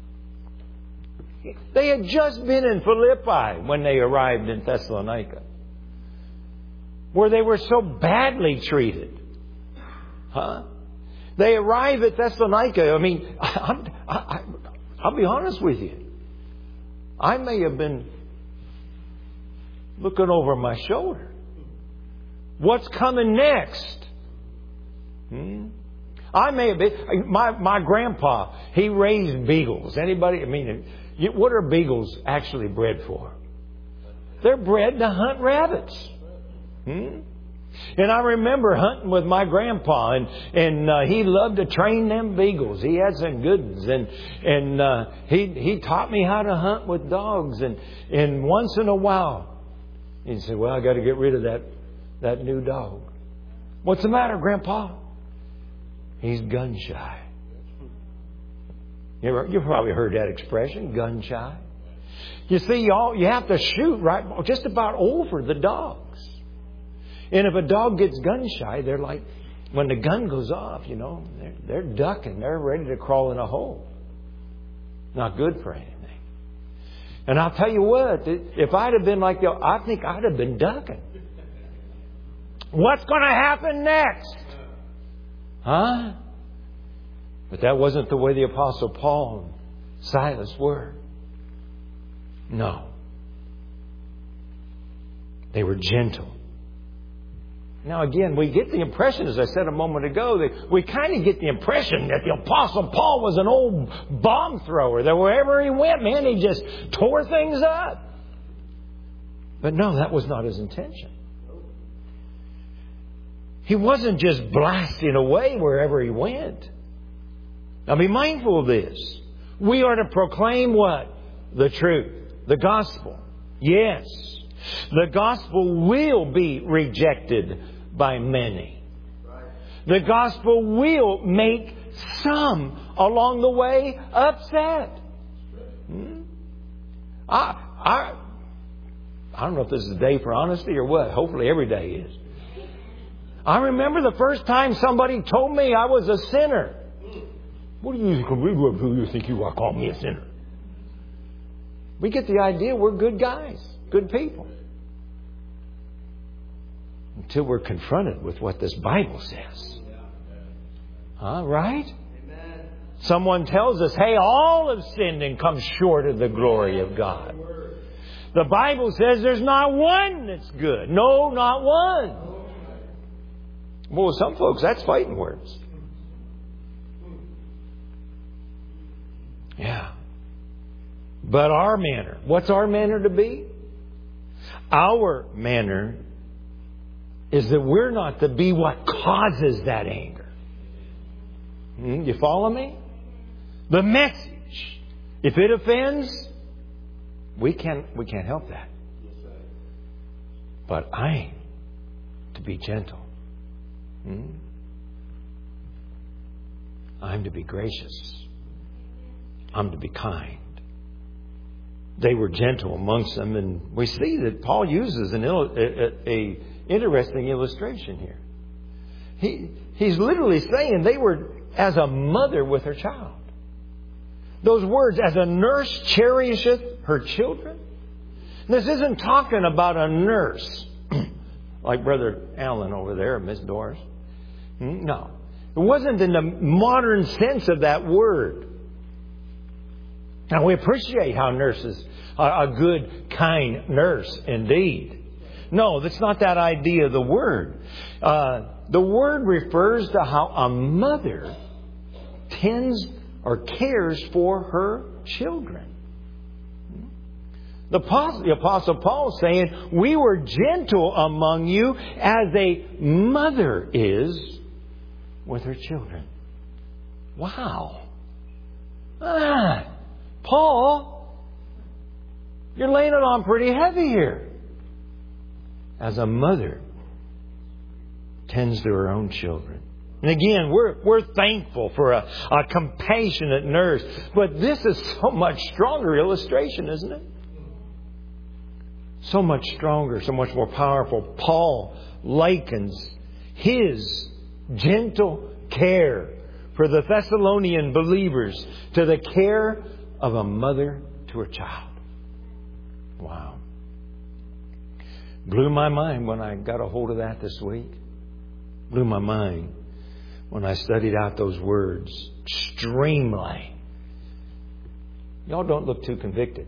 They had just been in Philippi when they arrived in Thessalonica, where they were so badly treated. Huh? They arrive at Thessalonica. I mean, I'm, I, I, I'll be honest with you. I may have been looking over my shoulder. What's coming next? Hmm? I may have been, my, my grandpa, he raised beagles. Anybody, I mean, you- what are beagles actually bred for? They're bred to hunt rabbits. Hmm? And I remember hunting with my grandpa, and and uh, he loved to train them beagles. He had some good ones, and and uh, he he taught me how to hunt with dogs. And and once in a while, he said, "Well, I got to get rid of that that new dog." What's the matter, Grandpa? He's gun shy. You ever, you've probably heard that expression, gun shy. You see, y'all, you have to shoot right just about over the dogs. And if a dog gets gun shy, they're like, when the gun goes off, you know, they're, they're ducking. They're ready to crawl in a hole. Not good for anything. And I'll tell you what, if I'd have been like, I think I'd have been ducking. What's going to happen next? Huh? But that wasn't the way the Apostle Paul and Silas were. No. They were gentle. Now again, we get the impression, as I said a moment ago, that we kind of get the impression that the Apostle Paul was an old bomb thrower, that wherever he went, man, he just tore things up. But no, that was not his intention. He wasn't just blasting away wherever he went. Now be mindful of this. We are to proclaim what? The truth. The gospel. Yes. The gospel will be rejected by many. The gospel will make some along the way upset. Hmm? I, I, I don't know if this is a day for honesty or what. Hopefully every day is. I remember the first time somebody told me I was a sinner. What do you, who do you think you are? Call me a sinner. We get the idea we're good guys, good people. Until we're confronted with what this Bible says. Huh, right? Someone tells us, hey, all have sinned and come short of the glory of God. The Bible says there's not one that's good. No, not one. Well, some folks, that's fighting words. Yeah. But our manner, what's our manner to be? Our manner is that we're not to be what causes that anger. Hmm? You follow me? The message, if it offends, we can't, we can't help that. But I'm to be gentle. Hmm? I'm to be gracious. I'm to be kind. They were gentle amongst them, and we see that Paul uses an il- a, a interesting illustration here. He he's literally saying they were as a mother with her child. Those words, as a nurse cherisheth her children. This isn't talking about a nurse like Brother Allen over there, Miss Doris. No. It wasn't in the modern sense of that word. Now, we appreciate how nurses are a good, kind nurse indeed. No, that's not that idea of the word. Uh, the word refers to how a mother tends or cares for her children. The Apostle, the Apostle Paul is saying, we were gentle among you as a mother is with her children. Wow. Ah, Paul, you're laying it on pretty heavy here. As a mother tends to her own children. And again, we're we're thankful for a, a compassionate nurse. But this is so much stronger illustration, isn't it? So much stronger, so much more powerful. Paul likens his gentle care for the Thessalonian believers to the care of a mother to her child. Wow. Blew my mind when I got a hold of that this week. Blew my mind when I studied out those words. Extremely. Y'all don't look too convicted.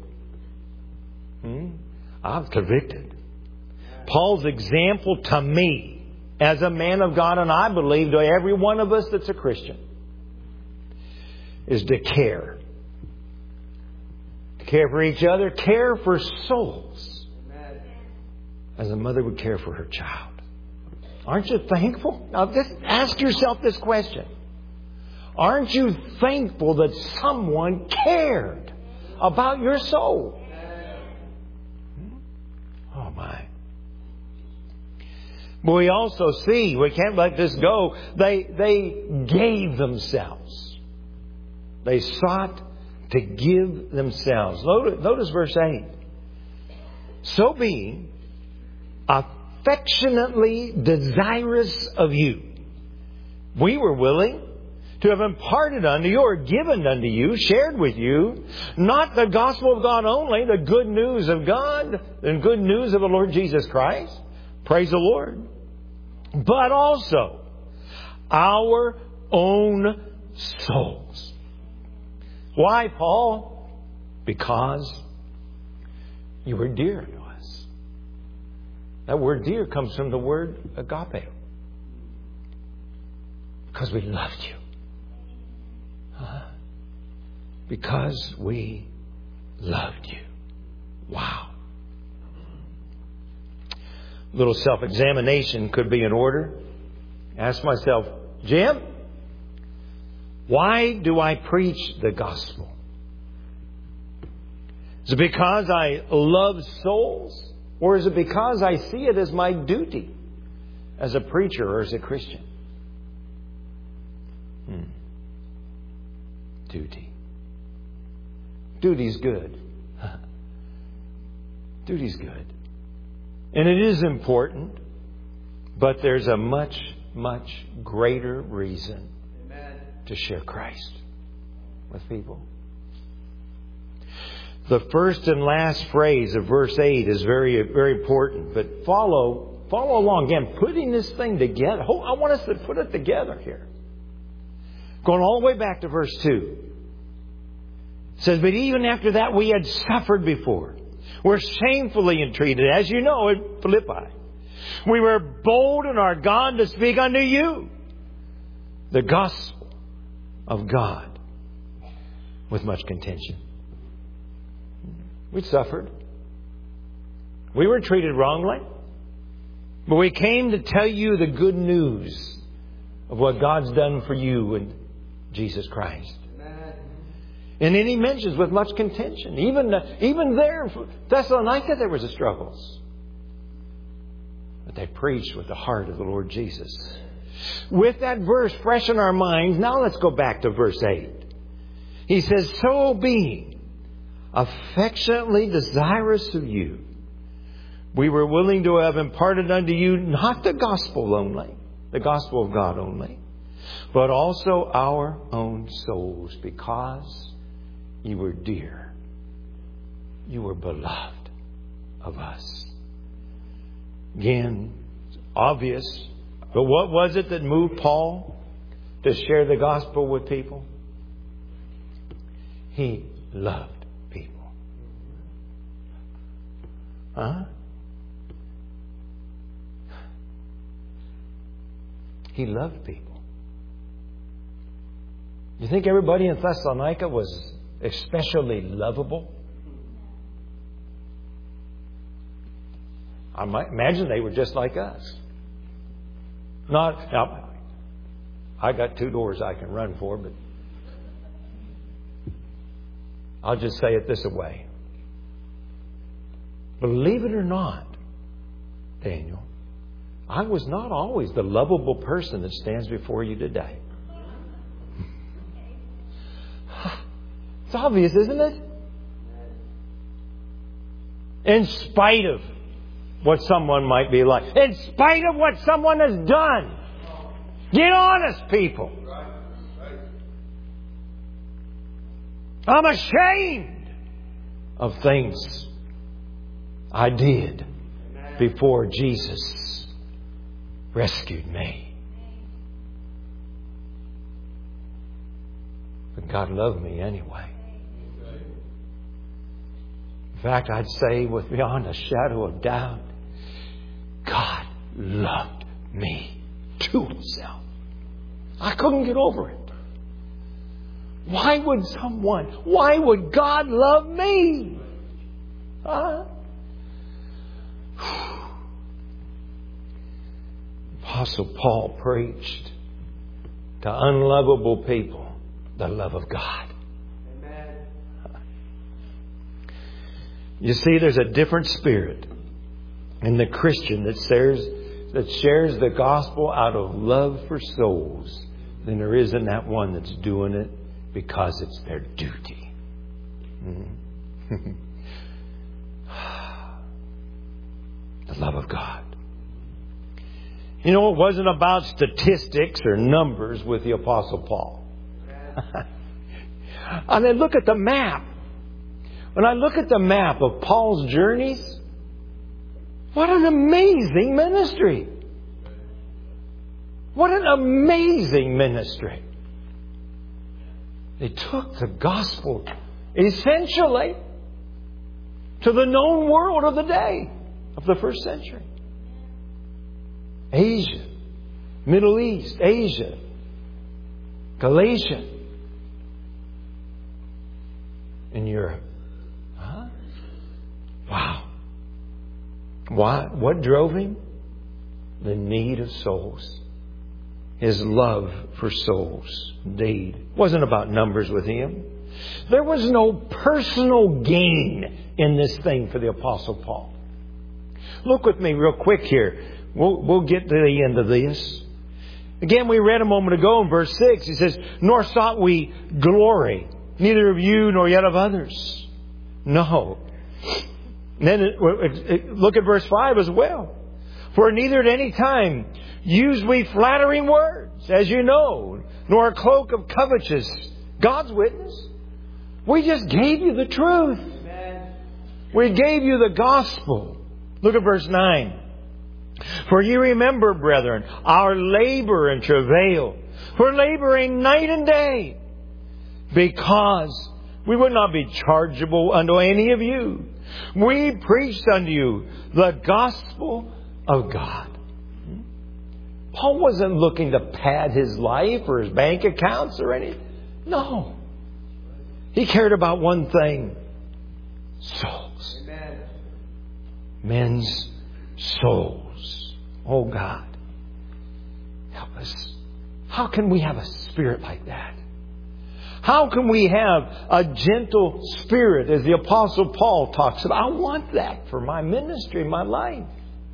Hmm? I'm convicted. Paul's example to me as a man of God, and I believe to every one of us that's a Christian, is to care. To care for each other, care for souls. As a mother would care for her child. Aren't you thankful? Now just ask yourself this question. Aren't you thankful that someone cared about your soul? Oh my. But we also see, we can't let this go, they, they gave themselves. They sought to give themselves. Notice, notice verse eight. So being affectionately desirous of you, we were willing to have imparted unto you, or given unto you, shared with you, not the gospel of God only, the good news of God, the good news of the Lord Jesus Christ. Praise the Lord. But also our own souls. Why, Paul? Because you were dear to us. That word dear comes from the word agape. Because we loved you. Huh? Because we loved you. Wow. A little self-examination could be in order. Ask myself, Jim, why do I preach the gospel? Is it because I love souls? Or is it because I see it as my duty as a preacher or as a Christian? Hmm. Duty. Duty's good. Duty's good. And it is important, but there's a much, much greater reason Amen. To share Christ with people. The first and last phrase of verse eight is very, very important. But follow, follow along again, putting this thing together. I want us to put it together here. Going all the way back to verse two. It says, but even after that we had suffered before. We're shamefully entreated, as you know, in Philippi. We were bold and are gone to speak unto you the gospel of God with much contention. We suffered. We were treated wrongly. But we came to tell you the good news of what God's done for you in Jesus Christ. And then he mentions with much contention. Even, uh, even there in Thessalonica there was a struggles. But they preached with the heart of the Lord Jesus. With that verse fresh in our minds, now let's go back to verse eight. He says, so being affectionately desirous of you, we were willing to have imparted unto you not the gospel only, the gospel of God only, but also our own souls, because you were dear. You were beloved of us. Again, obvious. But what was it that moved Paul to share the gospel with people? He loved people. Huh? He loved people. You think everybody in Thessalonica was especially lovable? I might imagine they were just like us. Not now, I got two doors I can run for, but I'll just say it this way. Believe it or not, Daniel, I was not always the lovable person that stands before you today. It's obvious, isn't it? In spite of what someone might be like. In spite of what someone has done. Get honest, people. I'm ashamed of things I did before Jesus rescued me. But God loved me anyway. In fact, I'd say with beyond a shadow of doubt, God loved me to Himself. I couldn't get over it. Why would someone, why would God love me? Huh? Apostle Paul preached to unlovable people the love of God. Amen. You see, there's a different spirit in the Christian that shares, that shares the gospel out of love for souls than there is in that one that's doing it because it's their duty. Mm-hmm. The love of God. You know, it wasn't about statistics or numbers with the Apostle Paul. And then look at the map. When I look at the map of Paul's journeys, what an amazing ministry. What an amazing ministry. They took the gospel essentially to the known world of the day, of the first century. Asia, Middle East, Asia, Galatia, and Europe. Huh? Wow. Why? What drove him? The need of souls. His love for souls. Indeed. It wasn't about numbers with him. There was no personal gain in this thing for the Apostle Paul. Look with me real quick here. We'll, we'll get to the end of this. Again, we read a moment ago in verse six. He says, nor sought we glory, neither of you nor yet of others. No. And then it, it, look at verse five as well. For neither at any time use we flattering words, as you know, nor a cloak of covetousness. God's witness. We just gave you the truth. Amen. We gave you the gospel. Look at verse nine. For ye remember, brethren, our labor and travail. We're laboring night and day, because we would not be chargeable unto any of you. We preached unto you the gospel of God. Paul wasn't looking to pad his life or his bank accounts or anything. No. He cared about one thing. Souls. Amen. Men's souls. Oh God, help us. How can we have a spirit like that? How can we have a gentle spirit, as the Apostle Paul talks about? I want that for my ministry, my life.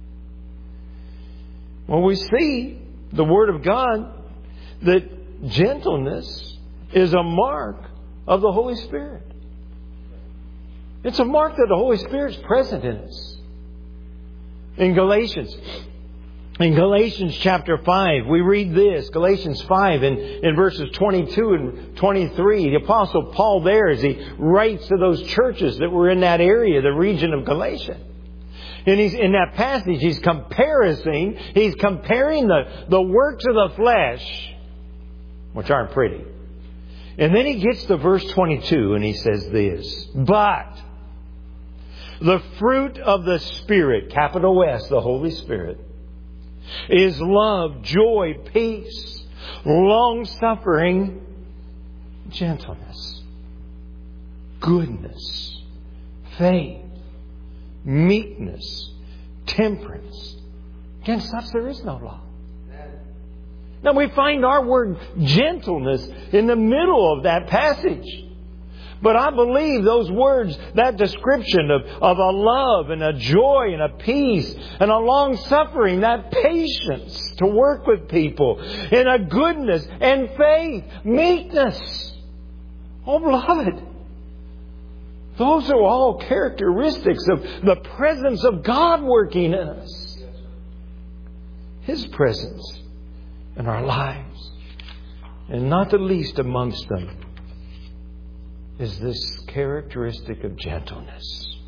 Well, we see the Word of God that gentleness is a mark of the Holy Spirit. It's a mark that the Holy Spirit's present in us. In Galatians, in Galatians chapter five, we read this, Galatians five in, in verses twenty-two and twenty-three. The Apostle Paul there, as he writes to those churches that were in that area, the region of Galatia. And he's in that passage, he's comparing, he's comparing the, the works of the flesh, which aren't pretty. And then he gets to verse twenty-two and he says this, but the fruit of the Spirit, capital S, the Holy Spirit, is love, joy, peace, long-suffering, gentleness, goodness, faith, meekness, temperance. Against such there is no law. Now we find our word gentleness in the middle of that passage. But I believe those words, that description of, of a love and a joy and a peace and a long suffering, that patience to work with people, and a goodness and faith, meekness. Oh, beloved, those are all characteristics of the presence of God working in us. His presence in our lives. And not the least amongst them is this characteristic of gentleness.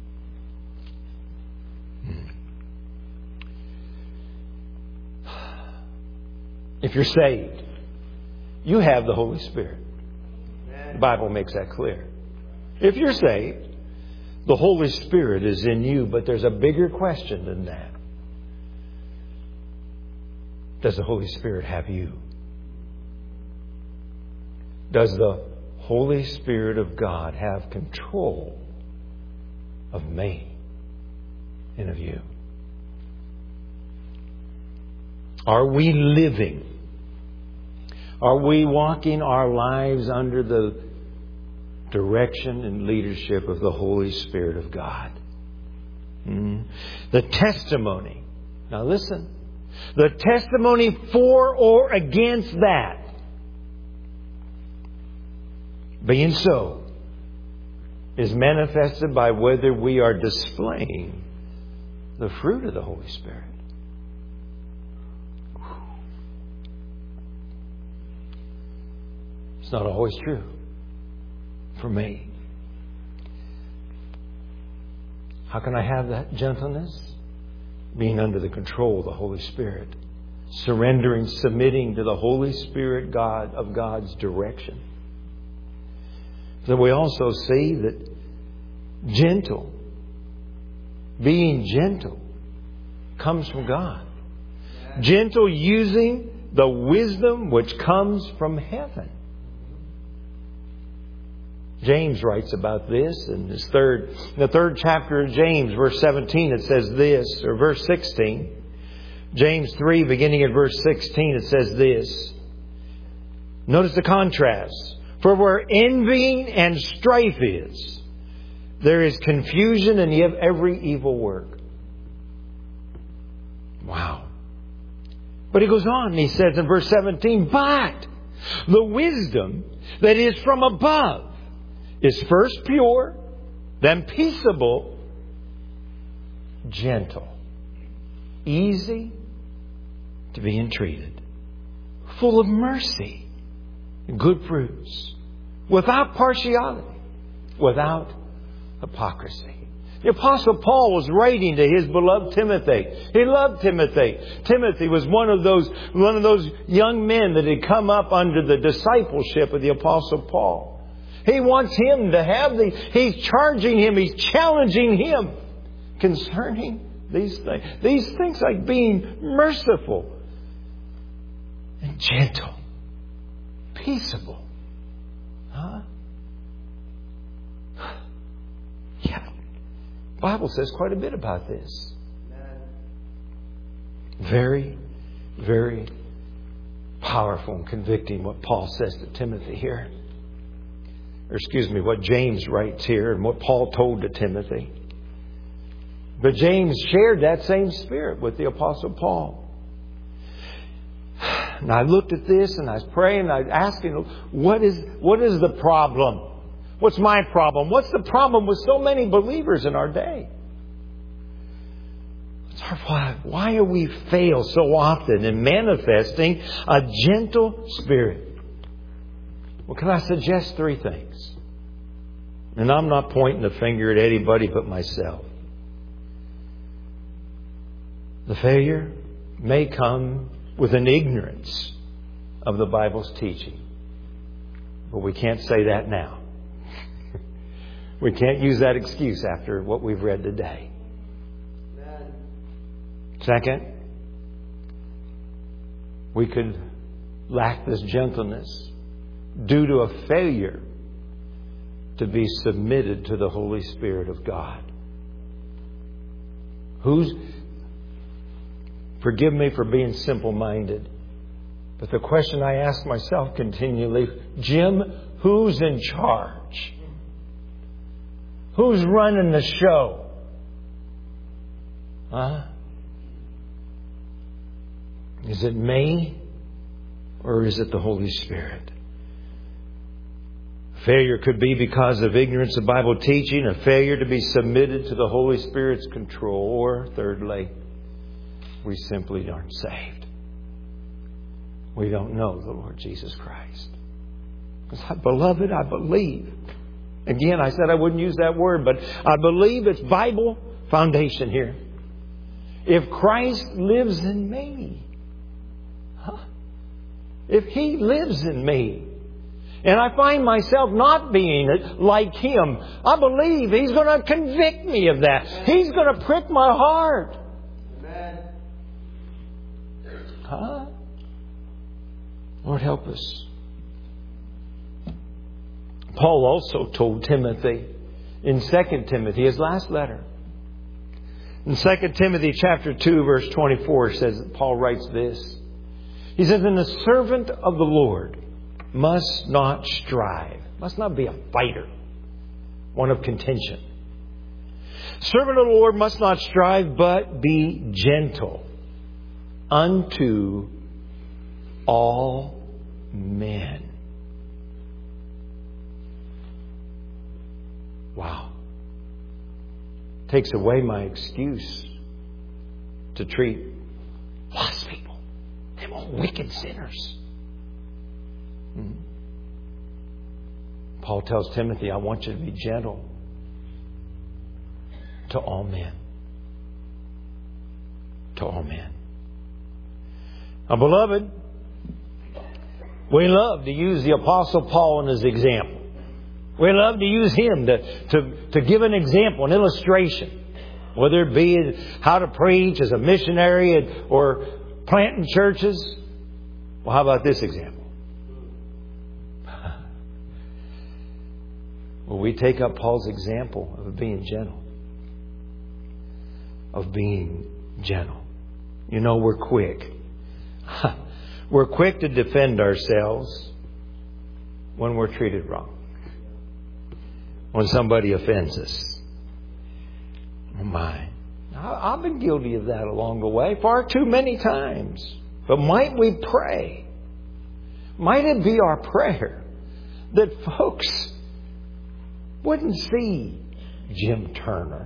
Hmm. If you're saved, you have the Holy Spirit. The Bible makes that clear. If you're saved, the Holy Spirit is in you, but there's a bigger question than that. Does the Holy Spirit have you? Does the Holy Spirit of God have control of me and of you? Are we living? Are we walking our lives under the direction and leadership of the Holy Spirit of God? Hmm? The testimony. Now listen. The testimony for or against that being so is manifested by whether we are displaying the fruit of the Holy Spirit. It's not always true for me. How can I have that gentleness? Being under the control of the Holy Spirit. Surrendering, submitting to the Holy Spirit God of God's direction. So we also see that gentle, being gentle, comes from God. Gentle using the wisdom which comes from heaven. James writes about this in his third, in the third chapter of James, verse seventeen, it says this, or verse sixteen. James three, beginning at verse sixteen, it says this. Notice the contrast. For where envying and strife is, there is confusion in every evil work. Wow. But he goes on and he says in verse seventeen, but the wisdom that is from above is first pure, then peaceable, gentle, easy to be entreated, full of mercy and good fruits, without partiality, without hypocrisy. The Apostle Paul was writing to his beloved Timothy. He loved Timothy. Timothy was one of those, one of those young men that had come up under the discipleship of the Apostle Paul. He wants him to have the, he's charging him, he's challenging him concerning these things. These things like being merciful and gentle, peaceable. Huh? Yeah. The Bible says quite a bit about this. Very, very powerful and convicting what Paul says to Timothy here. Or excuse me, what James writes here and what Paul told to Timothy. But James shared that same spirit with the Apostle Paul. And I looked at this and I was praying and I was asking, what is, what is the problem? What's my problem? What's the problem with so many believers in our day? Why, why do we fail so often in manifesting a gentle spirit? Well, can I suggest three things? And I'm not pointing the finger at anybody but myself. The failure may come with an ignorance of the Bible's teaching. But we can't say that now. We can't use that excuse after what we've read today. Second, we could lack this gentleness due to a failure to be submitted to the Holy Spirit of God. Who's, forgive me for being simple-minded, but the question I ask myself continually, Jim, who's in charge? Who's running the show? Huh? Is it me or is it the Holy Spirit? Failure could be because of ignorance of Bible teaching, a failure to be submitted to the Holy Spirit's control, or thirdly, we simply aren't saved. We don't know the Lord Jesus Christ. Beloved, I believe. Again, I said I wouldn't use that word, but I believe it's Bible foundation here. If Christ lives in me, huh? If He lives in me, and I find myself not being like Him, I believe He's going to convict me of that. He's going to prick my heart. Huh? Lord, help us. Paul also told Timothy in Second Timothy, his last letter. In Second Timothy chapter two, verse twenty-four, says, Paul writes this. He says, and the servant of the Lord must not strive, must not be a fighter, one of contention. Servant of the Lord must not strive, but be gentle unto all men. Wow. Takes away my excuse to treat lost people. Them all wicked sinners. Hmm. Paul tells Timothy, I want you to be gentle to all men. To all men. Now, beloved, we love to use the Apostle Paul in his example. We love to use him to, to, to give an example, an illustration. Whether it be how to preach as a missionary or planting churches. Well, how about this example? Well, we take up Paul's example of being gentle. Of being gentle. You know, we're quick. We're quick to defend ourselves when we're treated wrong. When somebody offends us. Oh my. I've been guilty of that along the way far too many times. But might we pray? Might it be our prayer that folks wouldn't see Jim Turner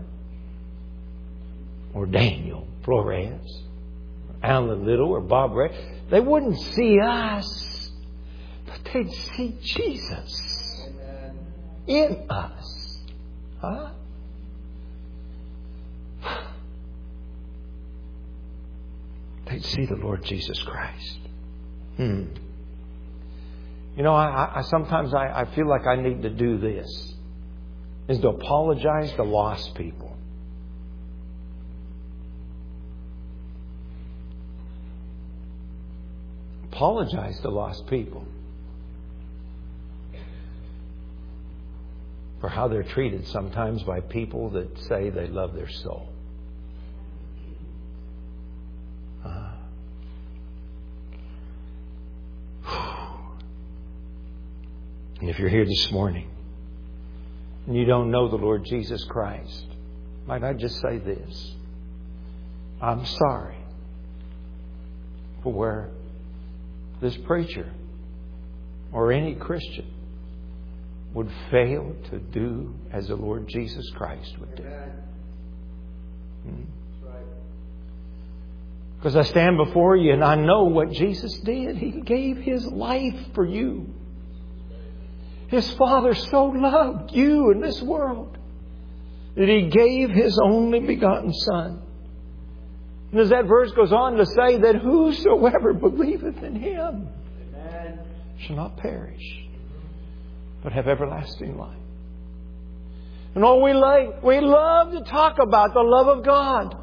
or Daniel Flores or Alan Little or Bob Ray. They wouldn't see us, but they'd see Jesus in us. Huh? They'd see the Lord Jesus Christ. Hmm. You know, I, I sometimes I, I feel like I need to do this. Is to apologize to lost people. Apologize to lost people for how they're treated sometimes by people that say they love their soul. Uh, and if you're here this morning and you don't know the Lord Jesus Christ, might I just say this? I'm sorry for where this preacher or any Christian would fail to do as the Lord Jesus Christ would do. Because I stand before you and I know what Jesus did. He gave His life for you. His Father so loved you in this world that He gave His only begotten Son. And as that verse goes on to say that whosoever believeth in Him Amen. Shall not perish, but have everlasting life. And all we like, we love to talk about the love of God.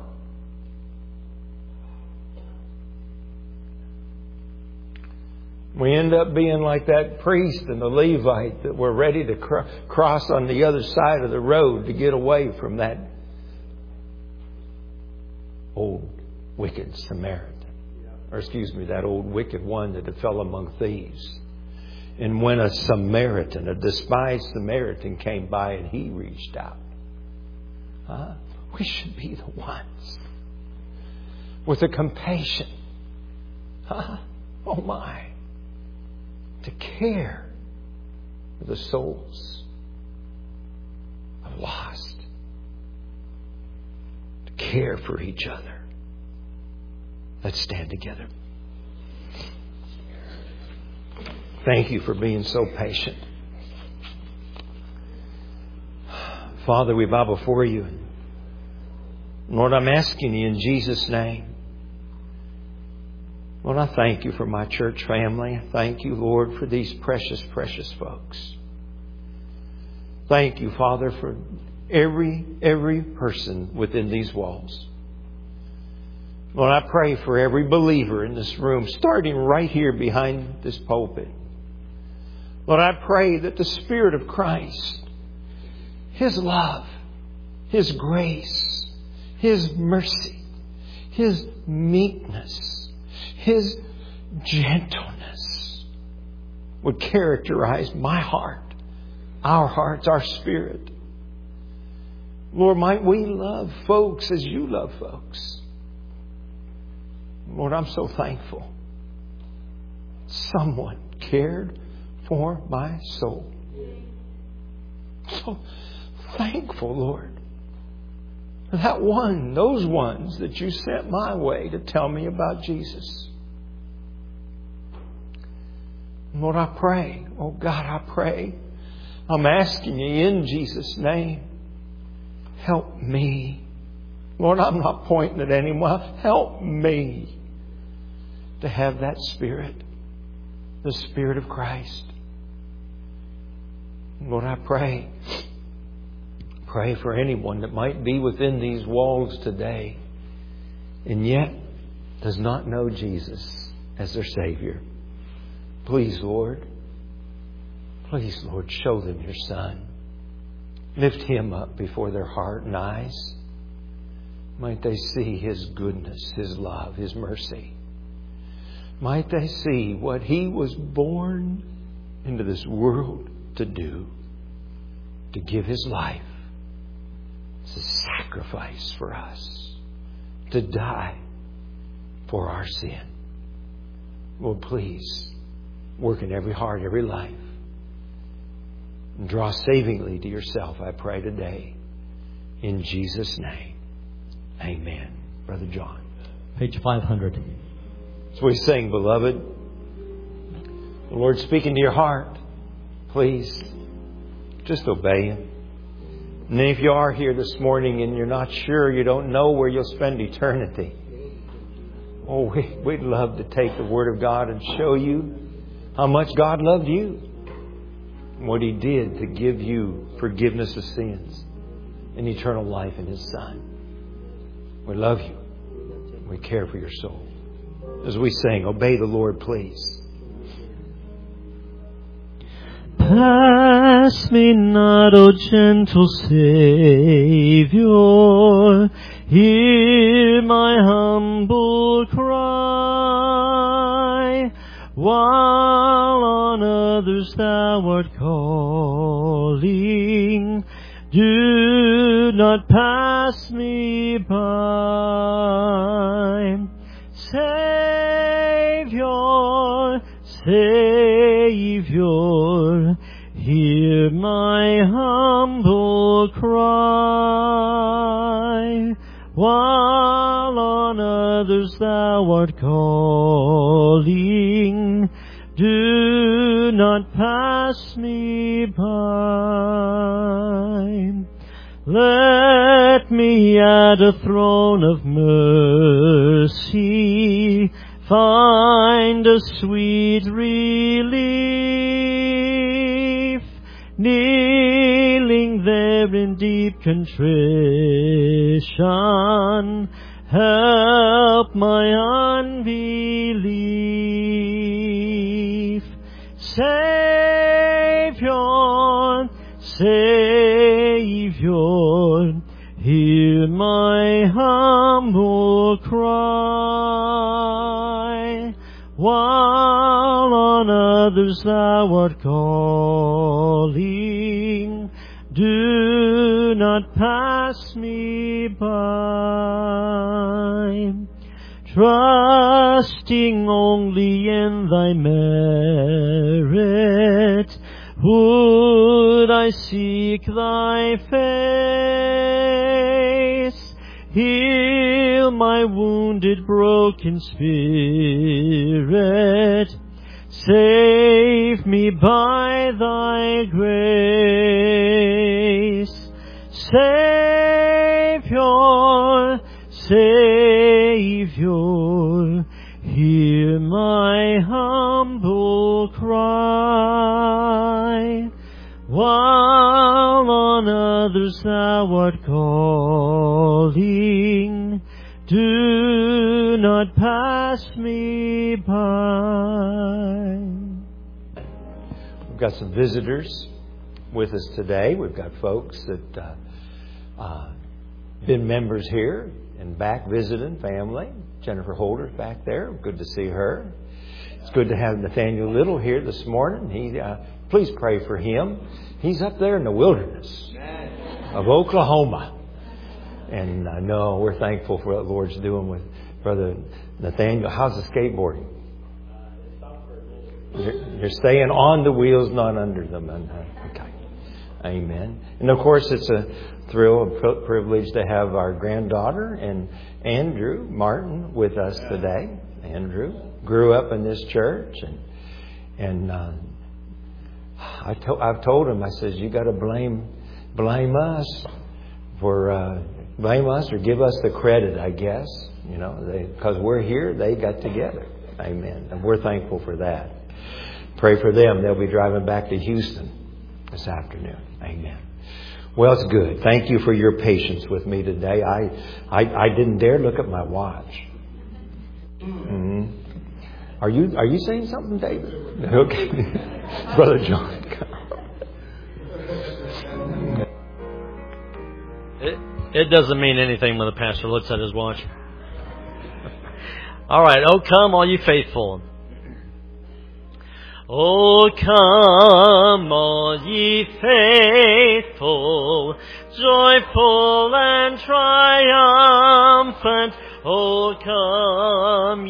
We end up being like that priest and the Levite that were ready to cr- cross on the other side of the road to get away from that old wicked Samaritan. Or excuse me, that old wicked one that had fell among thieves. And when a Samaritan, a despised Samaritan came by and he reached out. Huh? We should be the ones with a compassion. Huh? Oh my. To care for the souls of lost. To care for each other. Let's stand together. Thank you for being so patient. Father, we bow before you. Lord, I'm asking you in Jesus' name. Lord, I thank you for my church family. I thank you, Lord, for these precious, precious folks. Thank you, Father, for every, every person within these walls. Lord, I pray for every believer in this room, starting right here behind this pulpit. Lord, I pray that the Spirit of Christ, His love, His grace, His mercy, His meekness, His gentleness would characterize my heart, our hearts, our spirit. Lord, might we love folks as You love folks. Lord, I'm so thankful someone cared for my soul. So thankful, Lord. That one, those ones that You sent my way to tell me about Jesus. Lord, I pray, oh God, I pray, I'm asking You in Jesus' name, help me. Lord, I'm not pointing at anyone. Help me to have that Spirit, the Spirit of Christ. Lord, I pray, pray for anyone that might be within these walls today and yet does not know Jesus as their Savior. Please, Lord, please, Lord, show them Your Son. Lift Him up before their heart and eyes. Might they see His goodness, His love, His mercy. Might they see what He was born into this world to do, to give His life as a sacrifice for us, to die for our sin. Lord, please work in every heart, every life, and draw savingly to Yourself, I pray today. In Jesus' name, amen. Brother John. Page five hundred. So we sing, beloved. The Lord's speaking to your heart. Please, just obey Him. And if you are here this morning and you're not sure, you don't know where you'll spend eternity, oh, we, we'd love to take the Word of God and show you how much God loved you. And what He did to give you forgiveness of sins and eternal life in His Son. We love you. We care for your soul. As we sing, obey the Lord, please. Pass me not, O gentle Saviour, hear my humble cry, while on others Thou art calling. Do not pass me by. Savior, Savior, hear my humble cry, while on others Thou art calling. Do not pass me by. Let me at a throne of mercy find a sweet relief, kneeling there in deep contrition, help my unbelief. Savior, Savior, hear my humble cry, while on others Thou art calling. Do not pass me by. Trusting only in Thy merit, would I seek Thy face. Heal my wounded, broken spirit. Save me by Thy grace. Savior, Savior, hear my humble cry, while on others Thou art calling. Do not pass me by. We've got some visitors with us today. We've got folks that uh, uh, been members here and back visiting family. Jennifer Holder's back there. Good to see her. It's good to have Nathaniel Little here this morning. He, uh, please pray for him. He's up there in the wilderness of Oklahoma. And I uh, know we're thankful for what the Lord's doing with Brother Nathaniel. How's the skateboarding? You're, you're staying on the wheels, not under them. Okay. Amen. And of course, it's a thrill, a privilege to have our granddaughter and Andrew Martin with us today. Andrew grew up in this church, and and uh, I to, I've told him, I says, you got to blame blame us for uh, blame us or give us the credit, I guess. You know, because we're here, they got together. Amen. And we're thankful for that. Pray for them. They'll be driving back to Houston this afternoon. Amen. Well, it's good. Thank you for your patience with me today. I I, I didn't dare look at my watch. Mm-hmm. Are you are you saying something, David? Okay, Brother John. It, it doesn't mean anything when the pastor looks at his watch. All right. Oh, come, all you faithful. Oh, come, all ye faithful, joyful and triumphant. Oh, come,